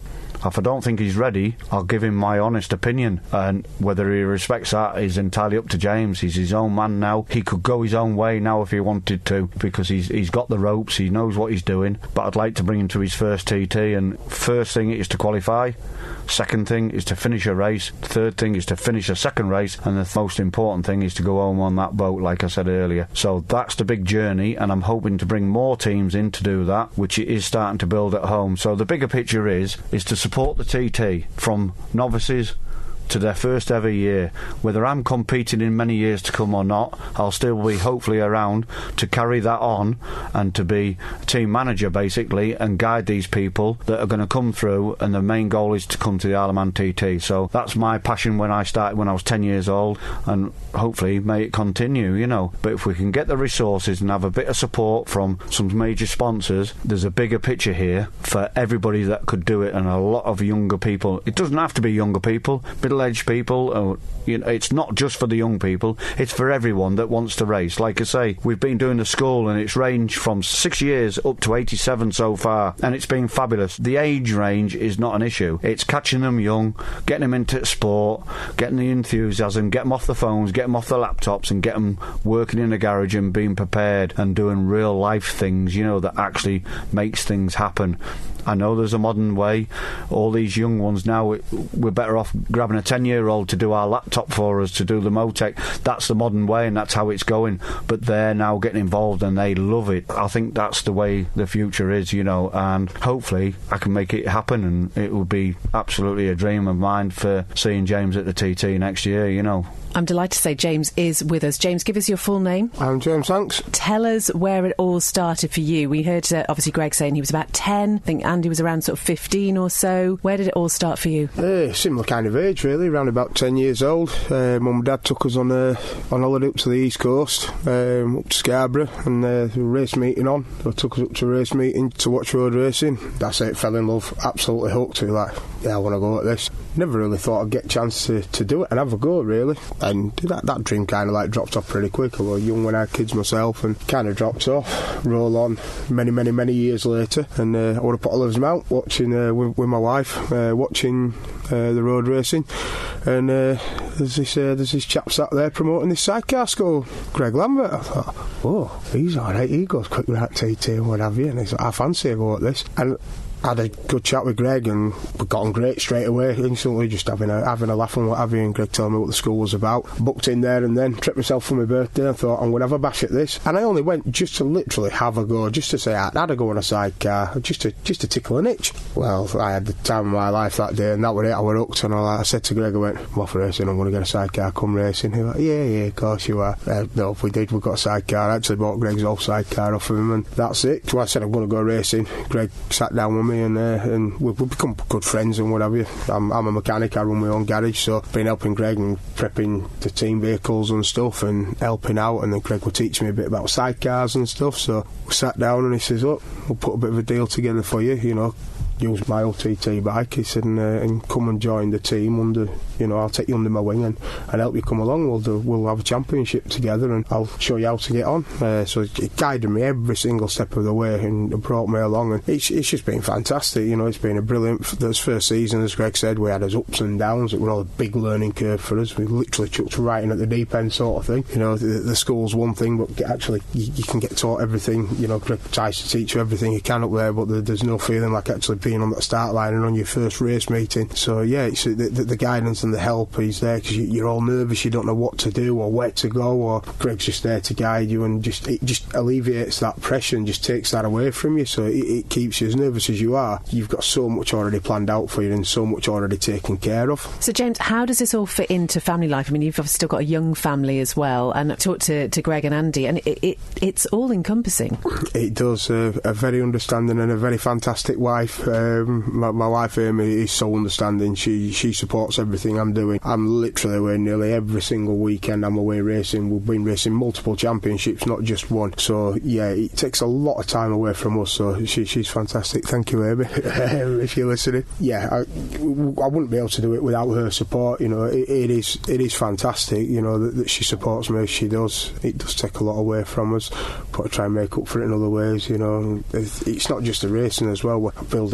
If I don't think he's ready, I'll give him my honest opinion, and whether he respects that is entirely up to James. He's his own man now. He could go his own way now if he wanted to, because he's he's got the ropes, he knows what he's doing. But I'd like to bring him to his first T T, and first thing is to qualify, second thing is to finish a race, third thing is to finish a second race, and the most important thing is to go home on that boat, like I said earlier. So that's the big journey, and I'm hoping to bring more teams in to do that, which it is starting to build at home. So the bigger picture is is to support the T T from novices to their first ever year. Whether I'm competing in many years to come or not, I'll still be hopefully around to carry that on and to be team manager basically and guide these people that are going to come through, and the main goal is to come to the Isle of Man T T. So that's my passion when I started when I was ten years old, and hopefully may it continue, you know. But if we can get the resources and have a bit of support from some major sponsors, there's a bigger picture here for everybody that could do it, and a lot of younger people. It doesn't have to be younger people, middle-aged people, or, you know, it's not just for the young people, it's for everyone that wants to race. Like I say, we've been doing the school and it's ranged from six years up to eighty-seven so far, and it's been fabulous. The age range is not an issue. It's catching them young, getting them into sport, getting the enthusiasm, get them off the phones, get them off the laptops, and get them working in a garage and being prepared and doing real life things, you know, that actually makes things happen. I know there's a modern way. All these young ones now, we're better off grabbing a ten-year-old to do our laptop for us, to do the Motec. That's the modern way, and that's how it's going. But they're now getting involved, and they love it. I think that's the way the future is, you know, and hopefully I can make it happen, and it will be absolutely a dream of mine for seeing James at the T T next year, you know. I'm delighted to say James is with us. James, give us your full name. I'm James Hanks. Tell us where it all started for you. We heard, uh, obviously, Greg saying he was about ten. I think Andy was around sort of fifteen or so. Where did it all start for you? Uh, similar kind of age, really, around about ten years old. Uh, Mum and Dad took us on uh, on holiday up to the East Coast, um, up to Scarborough, and uh, a race meeting on. They took us up to a race meeting to watch road racing. That's it, fell in love, absolutely hooked. Like, yeah, I want to go at this. Never really thought I'd get a chance to, to do it and have a go, really. And that, that dream kind of like dropped off pretty quick. I was young when I had kids myself, and kind of dropped off. Roll on many, many, many years later, and uh, I was up at Oliver's Mount watching uh, with, with my wife, uh, watching uh, the road racing, and uh, there's this uh, there's this chap sat there promoting this sidecar school, Greg Lambert. I thought, oh, he's all right. He goes quick with that T T and what have you. And he's like, I fancy a go at this. And I had a good chat with Greg, and we got on great straight away, instantly, just having a having a laugh and what have you, and Greg telling me what the school was about. Booked in there and then tripped myself for my birthday and thought, I'm going to have a bash at this. And I only went just to literally have a go, just to say I had a go on a sidecar, just to just to tickle an itch. Well, I had the time of my life that day, and that was it. I was hooked, and all that. I said to Greg, I went, I'm off racing, I'm going to get a sidecar, come racing. He went, yeah, yeah, of course you are. Uh, no, if we did, we got a sidecar. I actually bought Greg's old sidecar off of him, and that's it. So I said, I'm going to go racing. Greg sat down with me, and uh, and we've, we've become good friends and what have you. I'm, I'm a mechanic, I run my own garage, so I've been helping Greg and prepping the team vehicles and stuff and helping out, and then Greg will teach me a bit about sidecars and stuff. So we sat down and he says, look, we'll put a bit of a deal together for you, you know, use my old T T bike, he said, and, uh, and come and join the team under, you know, I'll take you under my wing and, and help you come along. We'll do, we'll have a championship together, and I'll show you how to get on. Uh, so it guided me every single step of the way and brought me along, and it's, it's just been fantastic. You know, it's been a brilliant, this first season, as Greg said, we had us ups and downs. It was all a big learning curve for us. We literally chucked right in at the deep end sort of thing. You know, the, the school's one thing, but actually you, you can get taught everything. You know, Greg tries to teach you everything he can up there, but the, there's no feeling like actually being on that start line and on your first race meeting. So yeah, it's, the, the, the guidance and the help is there, because you, you're all nervous, you don't know what to do or where to go, or Greg's just there to guide you, and just it just alleviates that pressure and just takes that away from you. So it, it keeps you, as nervous as you are, you've got so much already planned out for you and so much already taken care of. So James, how does this all fit into family life? I mean, you've obviously still got a young family as well, and I've talked to, to Greg and Andy, and it, it it's all encompassing. It does. Uh, a very understanding and a very fantastic wife. Um, my, my wife Amy is so understanding. She she supports everything I'm doing. I'm literally away nearly every single weekend. I'm away racing. We've been racing multiple championships, not just one. So yeah, it takes a lot of time away from us. So she, she's fantastic. Thank you, Amy, if you're listening. Yeah, I, I wouldn't be able to do it without her support. You know, it, it is it is fantastic. You know that, that she supports me. She does. It does take a lot away from us, but I try and make up for it in other ways. You know, it's not just the racing as well. We're building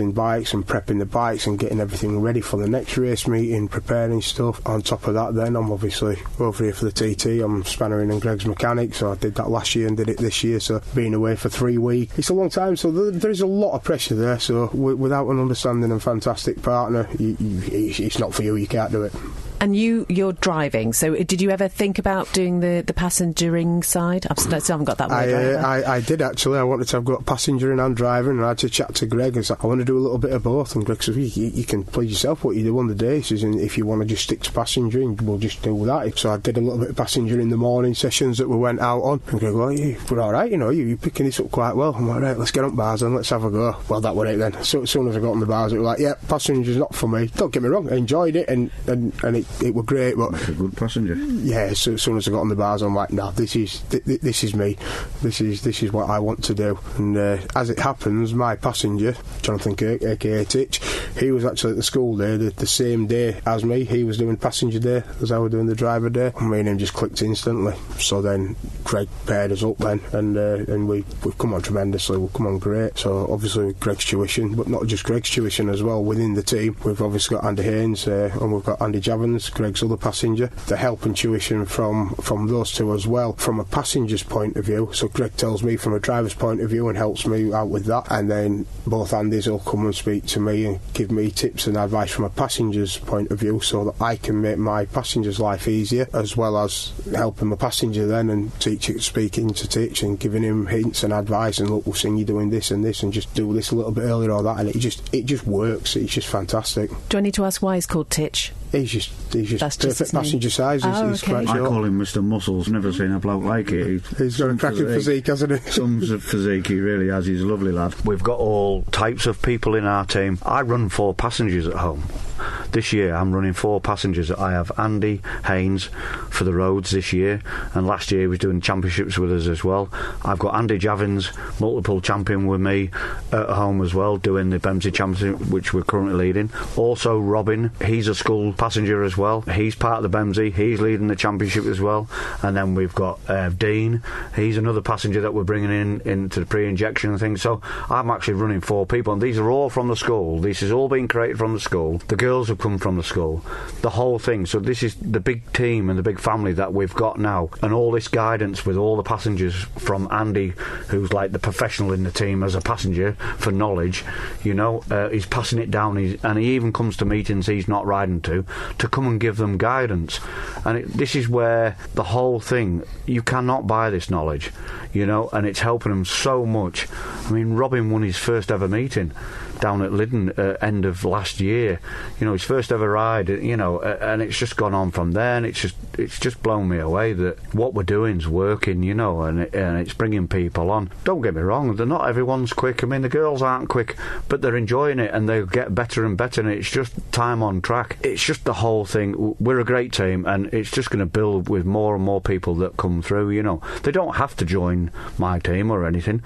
building bikes and prepping the bikes and getting everything ready for the next race meeting, preparing stuff. On top of that, then I'm obviously over here for the T T. I'm spannering and Greg's mechanic, so I did that last year and did it this year. So being away for three weeks, it's a long time. So there, there is a lot of pressure there. So w- without an understanding and fantastic partner, you, you, it's not for you. You can't do it. And you, you're driving, so did you ever think about doing the, the passengering side? I've still haven't got that word I, right. Uh, I, I did actually. I wanted to have got passengering and driving, and I had to chat to Greg and say, I want to do a little bit of both. And Greg said, you, you can please yourself what you do on the days, and if you want to just stick to passengering, we'll just do that. So I did a little bit of passenger in the morning sessions that we went out on. And Greg, well, you, we're all right, you know, you, you're picking this up quite well. I'm like, right, let's get on bars and let's have a go. Well, that was it then. So as soon as I got on the bars, it was like, yeah, passenger's not for me. Don't get me wrong, I enjoyed it, and, and, and it, it was great, but a good passenger. Yeah, so as soon as I got on the bars, I'm like, no, this is th- th- this is me. This is this is what I want to do. And uh, as it happens, my passenger, Jonathan Kirk, aka Titch, he was actually at the school day the, the same day as me. He was doing passenger day as I was doing the driver day. And me and him just clicked instantly. So then Greg paired us up then, and uh, and we we've come on tremendously. We've come on great. So obviously Greg's tuition, but not just Greg's tuition as well. Within the team, we've obviously got Andy Haynes uh, and we've got Andy Javins, Greg's other passenger. The help and tuition from, from those two as well, from a passenger's point of view. So Greg tells me from a driver's point of view and helps me out with that, and then both Andys will come and speak to me and give me tips and advice from a passenger's point of view, so that I can make my passenger's life easier, as well as helping the passenger then and teaching, speaking to Titch and giving him hints and advice, and look, we'll see you doing this and this and just do this a little bit earlier or that, and it just it just works. It's just fantastic. Do I need to ask why he's called Titch? He's just he's just That's perfect just passenger size. He's, oh, he's okay. quite I short. call him Mister Muscles. Never seen a bloke like it. He, He's got a cracking physique, hasn't he? Some physique he really has. He's a lovely lad. We've got all types of people in our team. I run four passengers at home. This year I'm running four passengers. I have Andy Haynes for the roads this year, and last year he was doing championships with us as well. I've got Andy Javins, multiple champion with me at home as well, doing the Bemsey Championship, which we're currently leading. Also Robin, he's a school passenger as well. He's part of the Bemsey. He's leading the championship as well. And then we've got uh, Dean. He's another passenger that we're bringing in into the pre-injection and things. So I'm actually running four people, and these are all from the school. This is all being created from the school. The girls have come from the school, the whole thing. So this is the big team and the big family that we've got now, and all this guidance with all the passengers from Andy, who's like the professional in the team as a passenger for knowledge, you know, uh, he's passing it down, he's, and he even comes to meetings he's not riding to to come and give them guidance. And it, this is where the whole thing, you cannot buy this knowledge, you know, and it's helping them so much. I mean, Robin won his first ever meeting down at Lyddon uh, end of last year, you know, his first ever ride, you know, uh, and it's just gone on from there, and it's just it's just blown me away that what we're doing's working, you know, and, it, and it's bringing people on. Don't get me wrong, they're not everyone's quick. I mean, the girls aren't quick, but they're enjoying it, and they get better and better, and it's just time on track. It's just the whole thing. We're a great team, and it's just going to build with more and more people that come through, you know. They don't have to join my team or anything,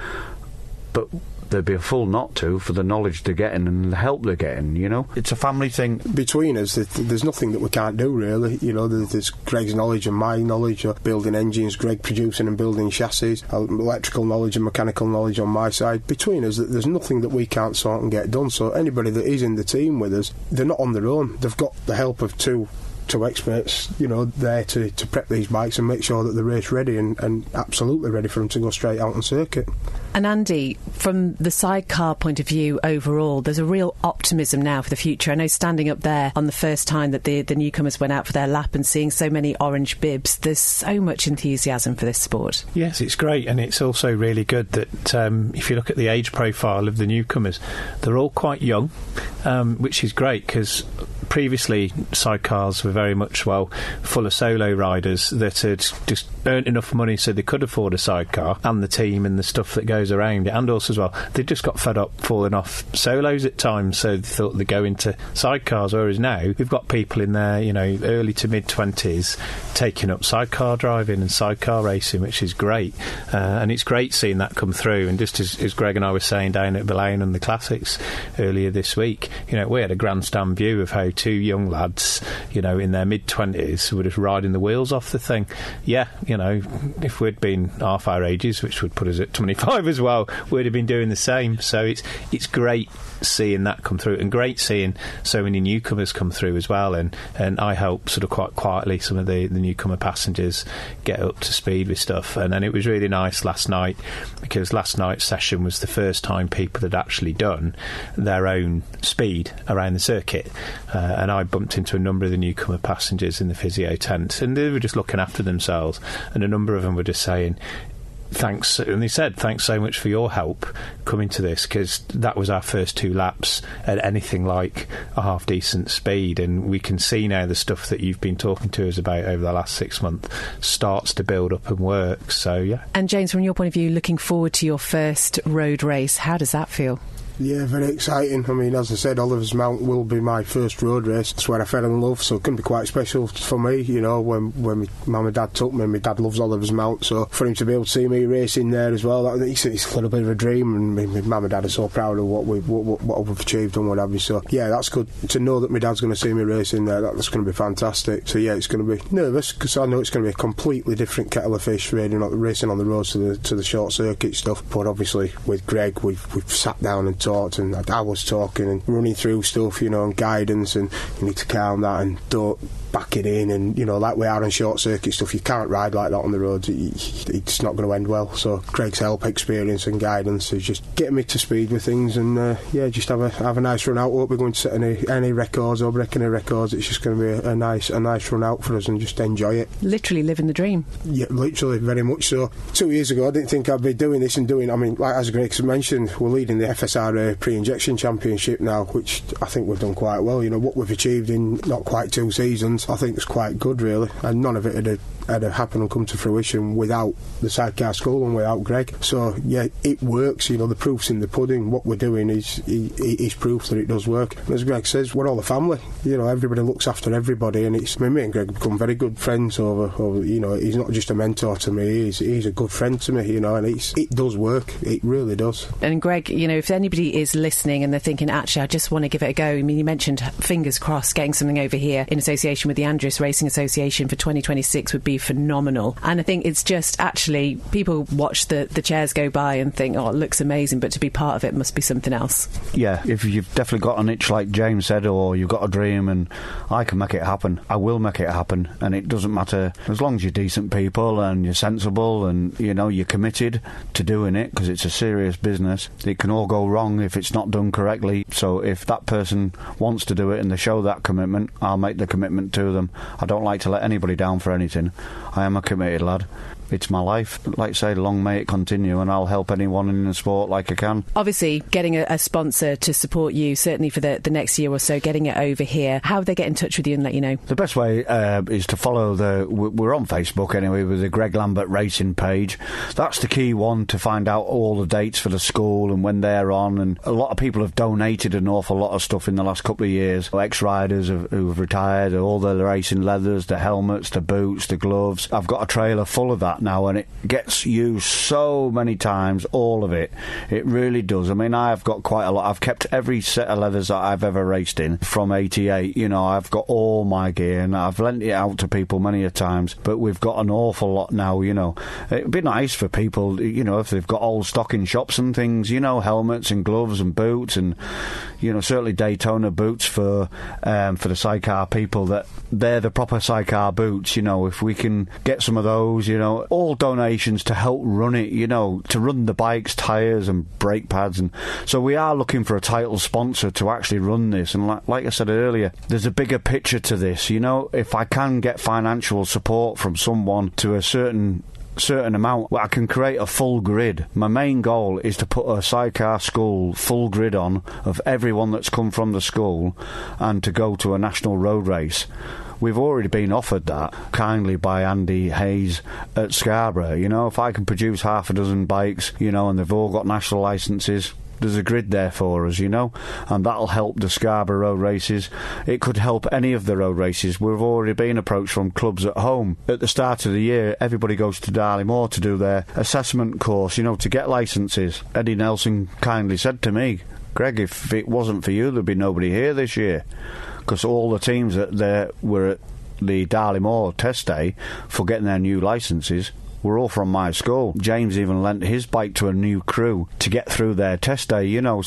but they'd be a fool not to, for the knowledge they're getting and the help they're getting, you know. It's a family thing. Between us, there's nothing that we can't do, really. You know, there's Greg's knowledge and my knowledge of building engines, Greg producing and building chassis, electrical knowledge and mechanical knowledge on my side. Between us, there's nothing that we can't sort and get done. So anybody that is in the team with us, they're not on their own. They've got the help of two two experts, you know, there to, to prep these bikes and make sure that they're race ready and, and absolutely ready for them to go straight out on circuit. And Andy, from the sidecar point of view overall, there's a real optimism now for the future. I know standing up there on the first time that the, the newcomers went out for their lap and seeing so many orange bibs, there's so much enthusiasm for this sport. Yes, it's great, and it's also really good that um, if you look at the age profile of the newcomers, they're all quite young, um, which is great, because previously sidecars were very much, well, full of solo riders that had just earned enough money so they could afford a sidecar, and the team and the stuff that goes around it, and also as well, they just got fed up falling off solos at times, so they thought they'd go into sidecars, whereas now we've got people in their, you know, early to mid-twenties taking up sidecar driving and sidecar racing, which is great, uh, and it's great seeing that come through. And just as, as Greg and I were saying down at Belaine and the Classics earlier this week, you know, we had a grandstand view of how two young lads, you know, in their mid-twenties were just riding the wheels off the thing. Yeah, you know, if we'd been half our ages, which would put us at twenty-five as well, we'd have been doing the same. So it's it's great seeing that come through, and great seeing so many newcomers come through as well, and, and I help sort of quite quietly some of the, the newcomer passengers get up to speed with stuff. And then it was really nice last night, because last night's session was the first time people had actually done their own speed around the circuit, uh, and I bumped into a number of the newcomer passengers in the physio tent, and they were just looking after themselves, and a number of them were just saying thanks, and they said thanks so much for your help coming to this, because that was our first two laps at anything like a half decent speed, and we can see now the stuff that you've been talking to us about over the last six months starts to build up and work. So yeah. And James, from your point of view, looking forward to your first road race, how does that feel? Yeah, very exciting. I mean, as I said, Oliver's Mount will be my first road race. That's where I fell in love, so it can be quite special for me, you know, when when my mum and dad took me. My dad loves Oliver's Mount, so for him to be able to see me racing there as well, that, it's, it's a little bit of a dream, and my, my mum and dad are so proud of what, we, what, what we've achieved and what have you. So, yeah, that's good to know that my dad's going to see me racing there. That, that's going to be fantastic. So, yeah, it's going to be nervous, because I know it's going to be a completely different kettle of fish racing on, racing on the roads to the, to the short circuit stuff. But obviously, with Greg, we've, we've sat down and talked, and I was talking and running through stuff, you know, and guidance, and you need to calm that and don't back it in, and you know, like we are on short circuit stuff, you can't ride like that on the roads. It, it's not going to end well. So Greg's help, experience and guidance is just getting me to speed with things, and uh, yeah, just have a have a nice run out. Hope we're going to set any any records or break any records. It's just going to be a, a nice a nice run out for us, and just enjoy it. Literally living the dream. Yeah, literally, very much so. Two years ago, I didn't think I'd be doing this and doing. I mean, like as Greg mentioned, we're leading the F S R A pre-injection championship now, which I think we've done quite well. You know, what we've achieved in not quite two seasons, I think it's quite good, really, and none of it had, had happened and come to fruition without the sidecar school and without Greg. So yeah, it works. You know, the proof's in the pudding. What we're doing is is proof that it does work. And as Greg says, we're all a family. You know, everybody looks after everybody, and it's I mean, me and Greg have become very good friends over, over. You know, he's not just a mentor to me; he's he's a good friend to me. You know, and it's it does work. It really does. And Greg, you know, if anybody is listening and they're thinking, actually, I just want to give it a go. I mean, you mentioned, fingers crossed, getting something over here in association with the Andrews Racing Association for twenty twenty-six would be phenomenal. And I think it's just actually people watch the, the chairs go by and think, oh, it looks amazing, but to be part of it must be something else. Yeah, if you've definitely got an itch like James said, or you've got a dream and I can make it happen, I will make it happen. And it doesn't matter, as long as you're decent people and you're sensible and, you know, you're committed to doing it, because it's a serious business. It can all go wrong if it's not done correctly. So if that person wants to do it and they show that commitment, I'll make the commitment to them. I don't like to let anybody down for anything. I am a committed lad. It's my life. Like I say, long may it continue, and I'll help anyone in the sport like I can. Obviously, getting a, a sponsor to support you, certainly for the, the next year or so, getting it over here, how would they get in touch with you and let you know? The best way uh, is to follow the... We're on Facebook anyway, with the Greg Lambert Racing page. That's the key one to find out all the dates for the school and when they're on, and a lot of people have donated an awful lot of stuff in the last couple of years. Ex-riders have, who have retired, all the racing leathers, the helmets, the boots, the gloves. I've got a trailer full of that now, and it gets used so many times, all of it. It really does. I mean, I've got quite a lot. I've kept every set of leathers that I've ever raced in from eighty-eight. You know, I've got all my gear, and I've lent it out to people many a times, but we've got an awful lot now, you know. It'd be nice for people, you know, if they've got old stock in shops and things, you know, helmets and gloves and boots, and, you know, certainly Daytona boots for um, for the sidecar people, that they're the proper sidecar boots, you know. If we can get some of those, you know, all donations to help run it, you know, to run the bikes, tyres and brake pads. And so we are looking for a title sponsor to actually run this. And like, like I said earlier, there's a bigger picture to this, you know. If I can get financial support from someone to a certain certain amount, I can create a full grid. My main goal is to put a sidecar school full grid on of everyone that's come from the school, and to go to a national road race. We've already been offered that kindly by Andy Hayes at Scarborough. You know, if I can produce half a dozen bikes, you know, and they've all got national licences, there's a grid there for us, you know, and that'll help the Scarborough road races. It could help any of the road races. We've already been approached from clubs at home. At the start of the year, everybody goes to Darley Moor to do their assessment course, you know, to get licences. Eddie Nelson kindly said to me, Greg, if it wasn't for you, there'd be nobody here this year, because all the teams that there were at the Darley Moor test day for getting their new licences were all from my school. James even lent his bike to a new crew to get through their test day, you know. So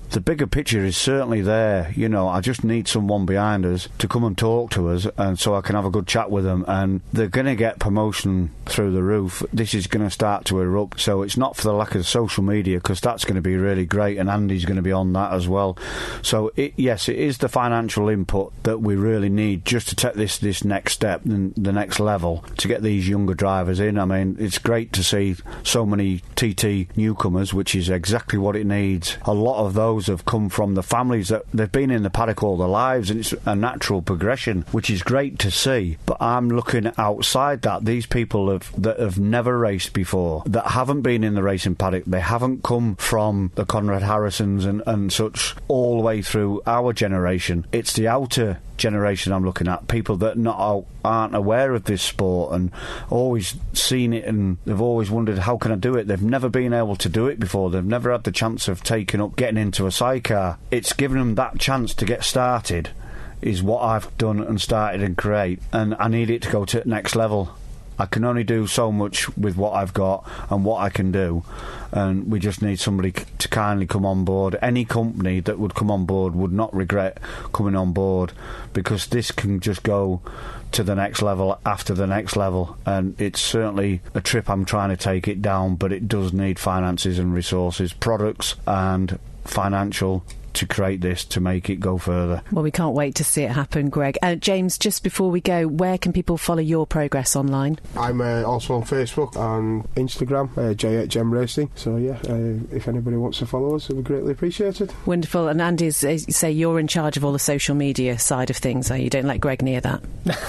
the bigger picture is certainly there. You know, I just need someone behind us to come and talk to us, and so I can have a good chat with them, and they're going to get promotion through the roof. This is going to start to erupt, so it's not for the lack of social media, because that's going to be really great, and Andy's going to be on that as well. So it, yes, it is the financial input that we really need just to take this this next step and the next level to get these younger drivers in. I mean, it's great to see so many T T newcomers, which is exactly what it needs. A lot of those have come from the families that they've been in the paddock all their lives, and it's a natural progression, which is great to see. But I'm looking outside that. These people have that have never raced before, that haven't been in the racing paddock, they haven't come from the Conrad Harrisons and, and such all the way through our generation. It's the outer generation I'm looking at, people that not aren't aware of this sport and always seen it, and they've always wondered, how can I do it? They've never been able to do it before. They've never had the chance of taking up getting into a sidecar. It's given them that chance to get started is what I've done and started and create, and I need it to go to the next level. I can only do so much with what I've got and what I can do, and we just need somebody c- to kindly come on board. Any company that would come on board would not regret coming on board, because this can just go to the next level after the next level, and it's certainly a trip I'm trying to take it down, but it does need finances and resources, products and financial, to create this, to make it go further. Well, we can't wait to see it happen, Greg. Uh, James, just before we go, where can people follow your progress online? I'm uh, also on Facebook and Instagram, uh, J H M Racing. So, yeah, uh, if anybody wants to follow us, it would be greatly appreciated. Wonderful. And Andy, say you're in charge of all the social media side of things, so you don't let Greg near that.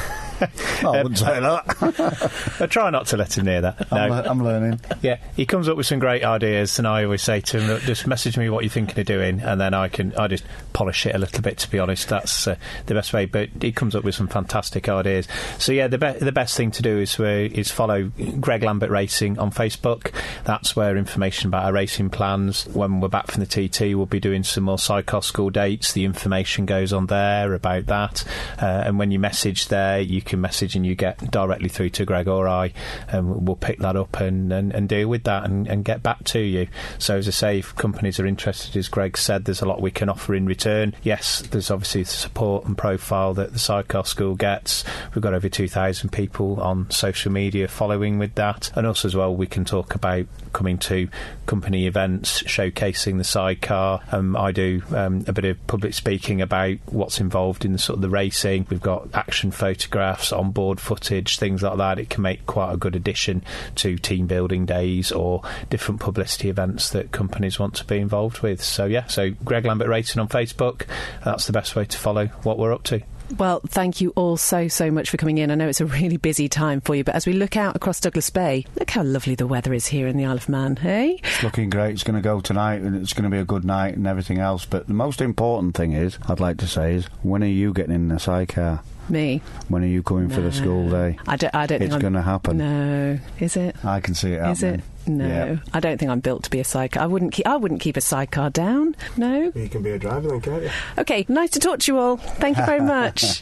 Well, I wouldn't say that. I try not to let him near that. No. I'm, le- I'm learning. Yeah, he comes up with some great ideas, and I always say to him, look, just message me what you're thinking of doing, and then I can I just polish it a little bit, to be honest. That's uh, the best way, but he comes up with some fantastic ideas. So yeah, the, be- the best thing to do is, uh, is follow Greg Lambert Racing on Facebook. That's where information about our racing plans. When we're back from the T T, we'll be doing some more sidecar school dates. The information goes on there about that, uh, and when you message there, you can message and you get directly through to Greg or I, and we'll pick that up and, and, and deal with that and, and get back to you. So as I say, if companies are interested, as Greg said, there's a lot we can offer in return. Yes, there's obviously the support and profile that the sidecar school gets. We've got over two thousand people on social media following with that, and also as well we can talk about coming to company events showcasing the sidecar. um, I do um, a bit of public speaking about what's involved in the sort of the racing. We've got action photographs, on-board footage, things like that. It can make quite a good addition to team building days or different publicity events that companies want to be involved with. So yeah, so Greg Lambert Racing on Facebook, that's the best way to follow what we're up to. Well, thank you all so, so much for coming in. I know it's a really busy time for you, but as we look out across Douglas Bay, look how lovely the weather is here in the Isle of Man, hey? It's looking great. It's going to go tonight, and it's going to be a good night and everything else. But the most important thing is, I'd like to say, is when are you getting in the sidecar? Me? When are you coming no. for the school day? I don't, I don't it's think going to happen. No. Is it? I can see it happening. Is it? No. Yeah. I don't think I'm built to be a sidecar. I wouldn't keep, I wouldn't keep a sidecar down. No. You can be a driver then, can't you? OK, nice to talk to you all. Thank you very much.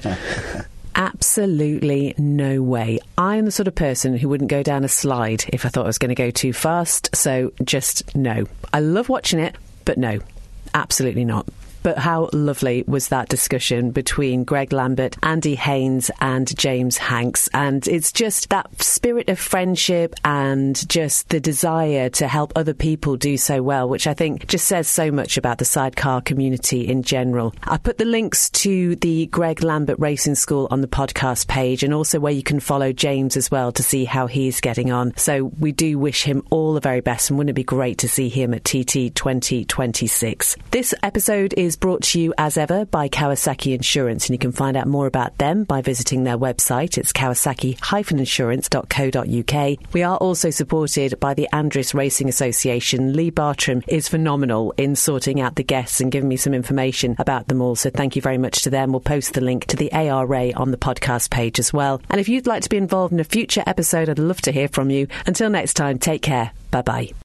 Absolutely no way. I am the sort of person who wouldn't go down a slide if I thought I was going to go too fast. So just no. I love watching it, but no. Absolutely not. But how lovely was that discussion between Greg Lambert, Andy Haynes and James Hanks. And it's just that spirit of friendship and just the desire to help other people do so well, which I think just says so much about the sidecar community in general. I put the links to the Greg Lambert Racing School on the podcast page, and also where you can follow James as well to see how he's getting on. So we do wish him all the very best, and wouldn't it be great to see him at T T twenty twenty-six. This episode is brought to you as ever by Kawasaki Insurance, and you can find out more about them by visiting their website. It's kawasaki dash insurance dot co dot uk. We are also supported by the Andris Racing Association. Lee Bartram is phenomenal in sorting out the guests and giving me some information about them all, so thank you very much to them. We'll post the link to the A R A on the podcast page as well. And if you'd like to be involved in a future episode, I'd love to hear from you. Until next time, take care. Bye-bye.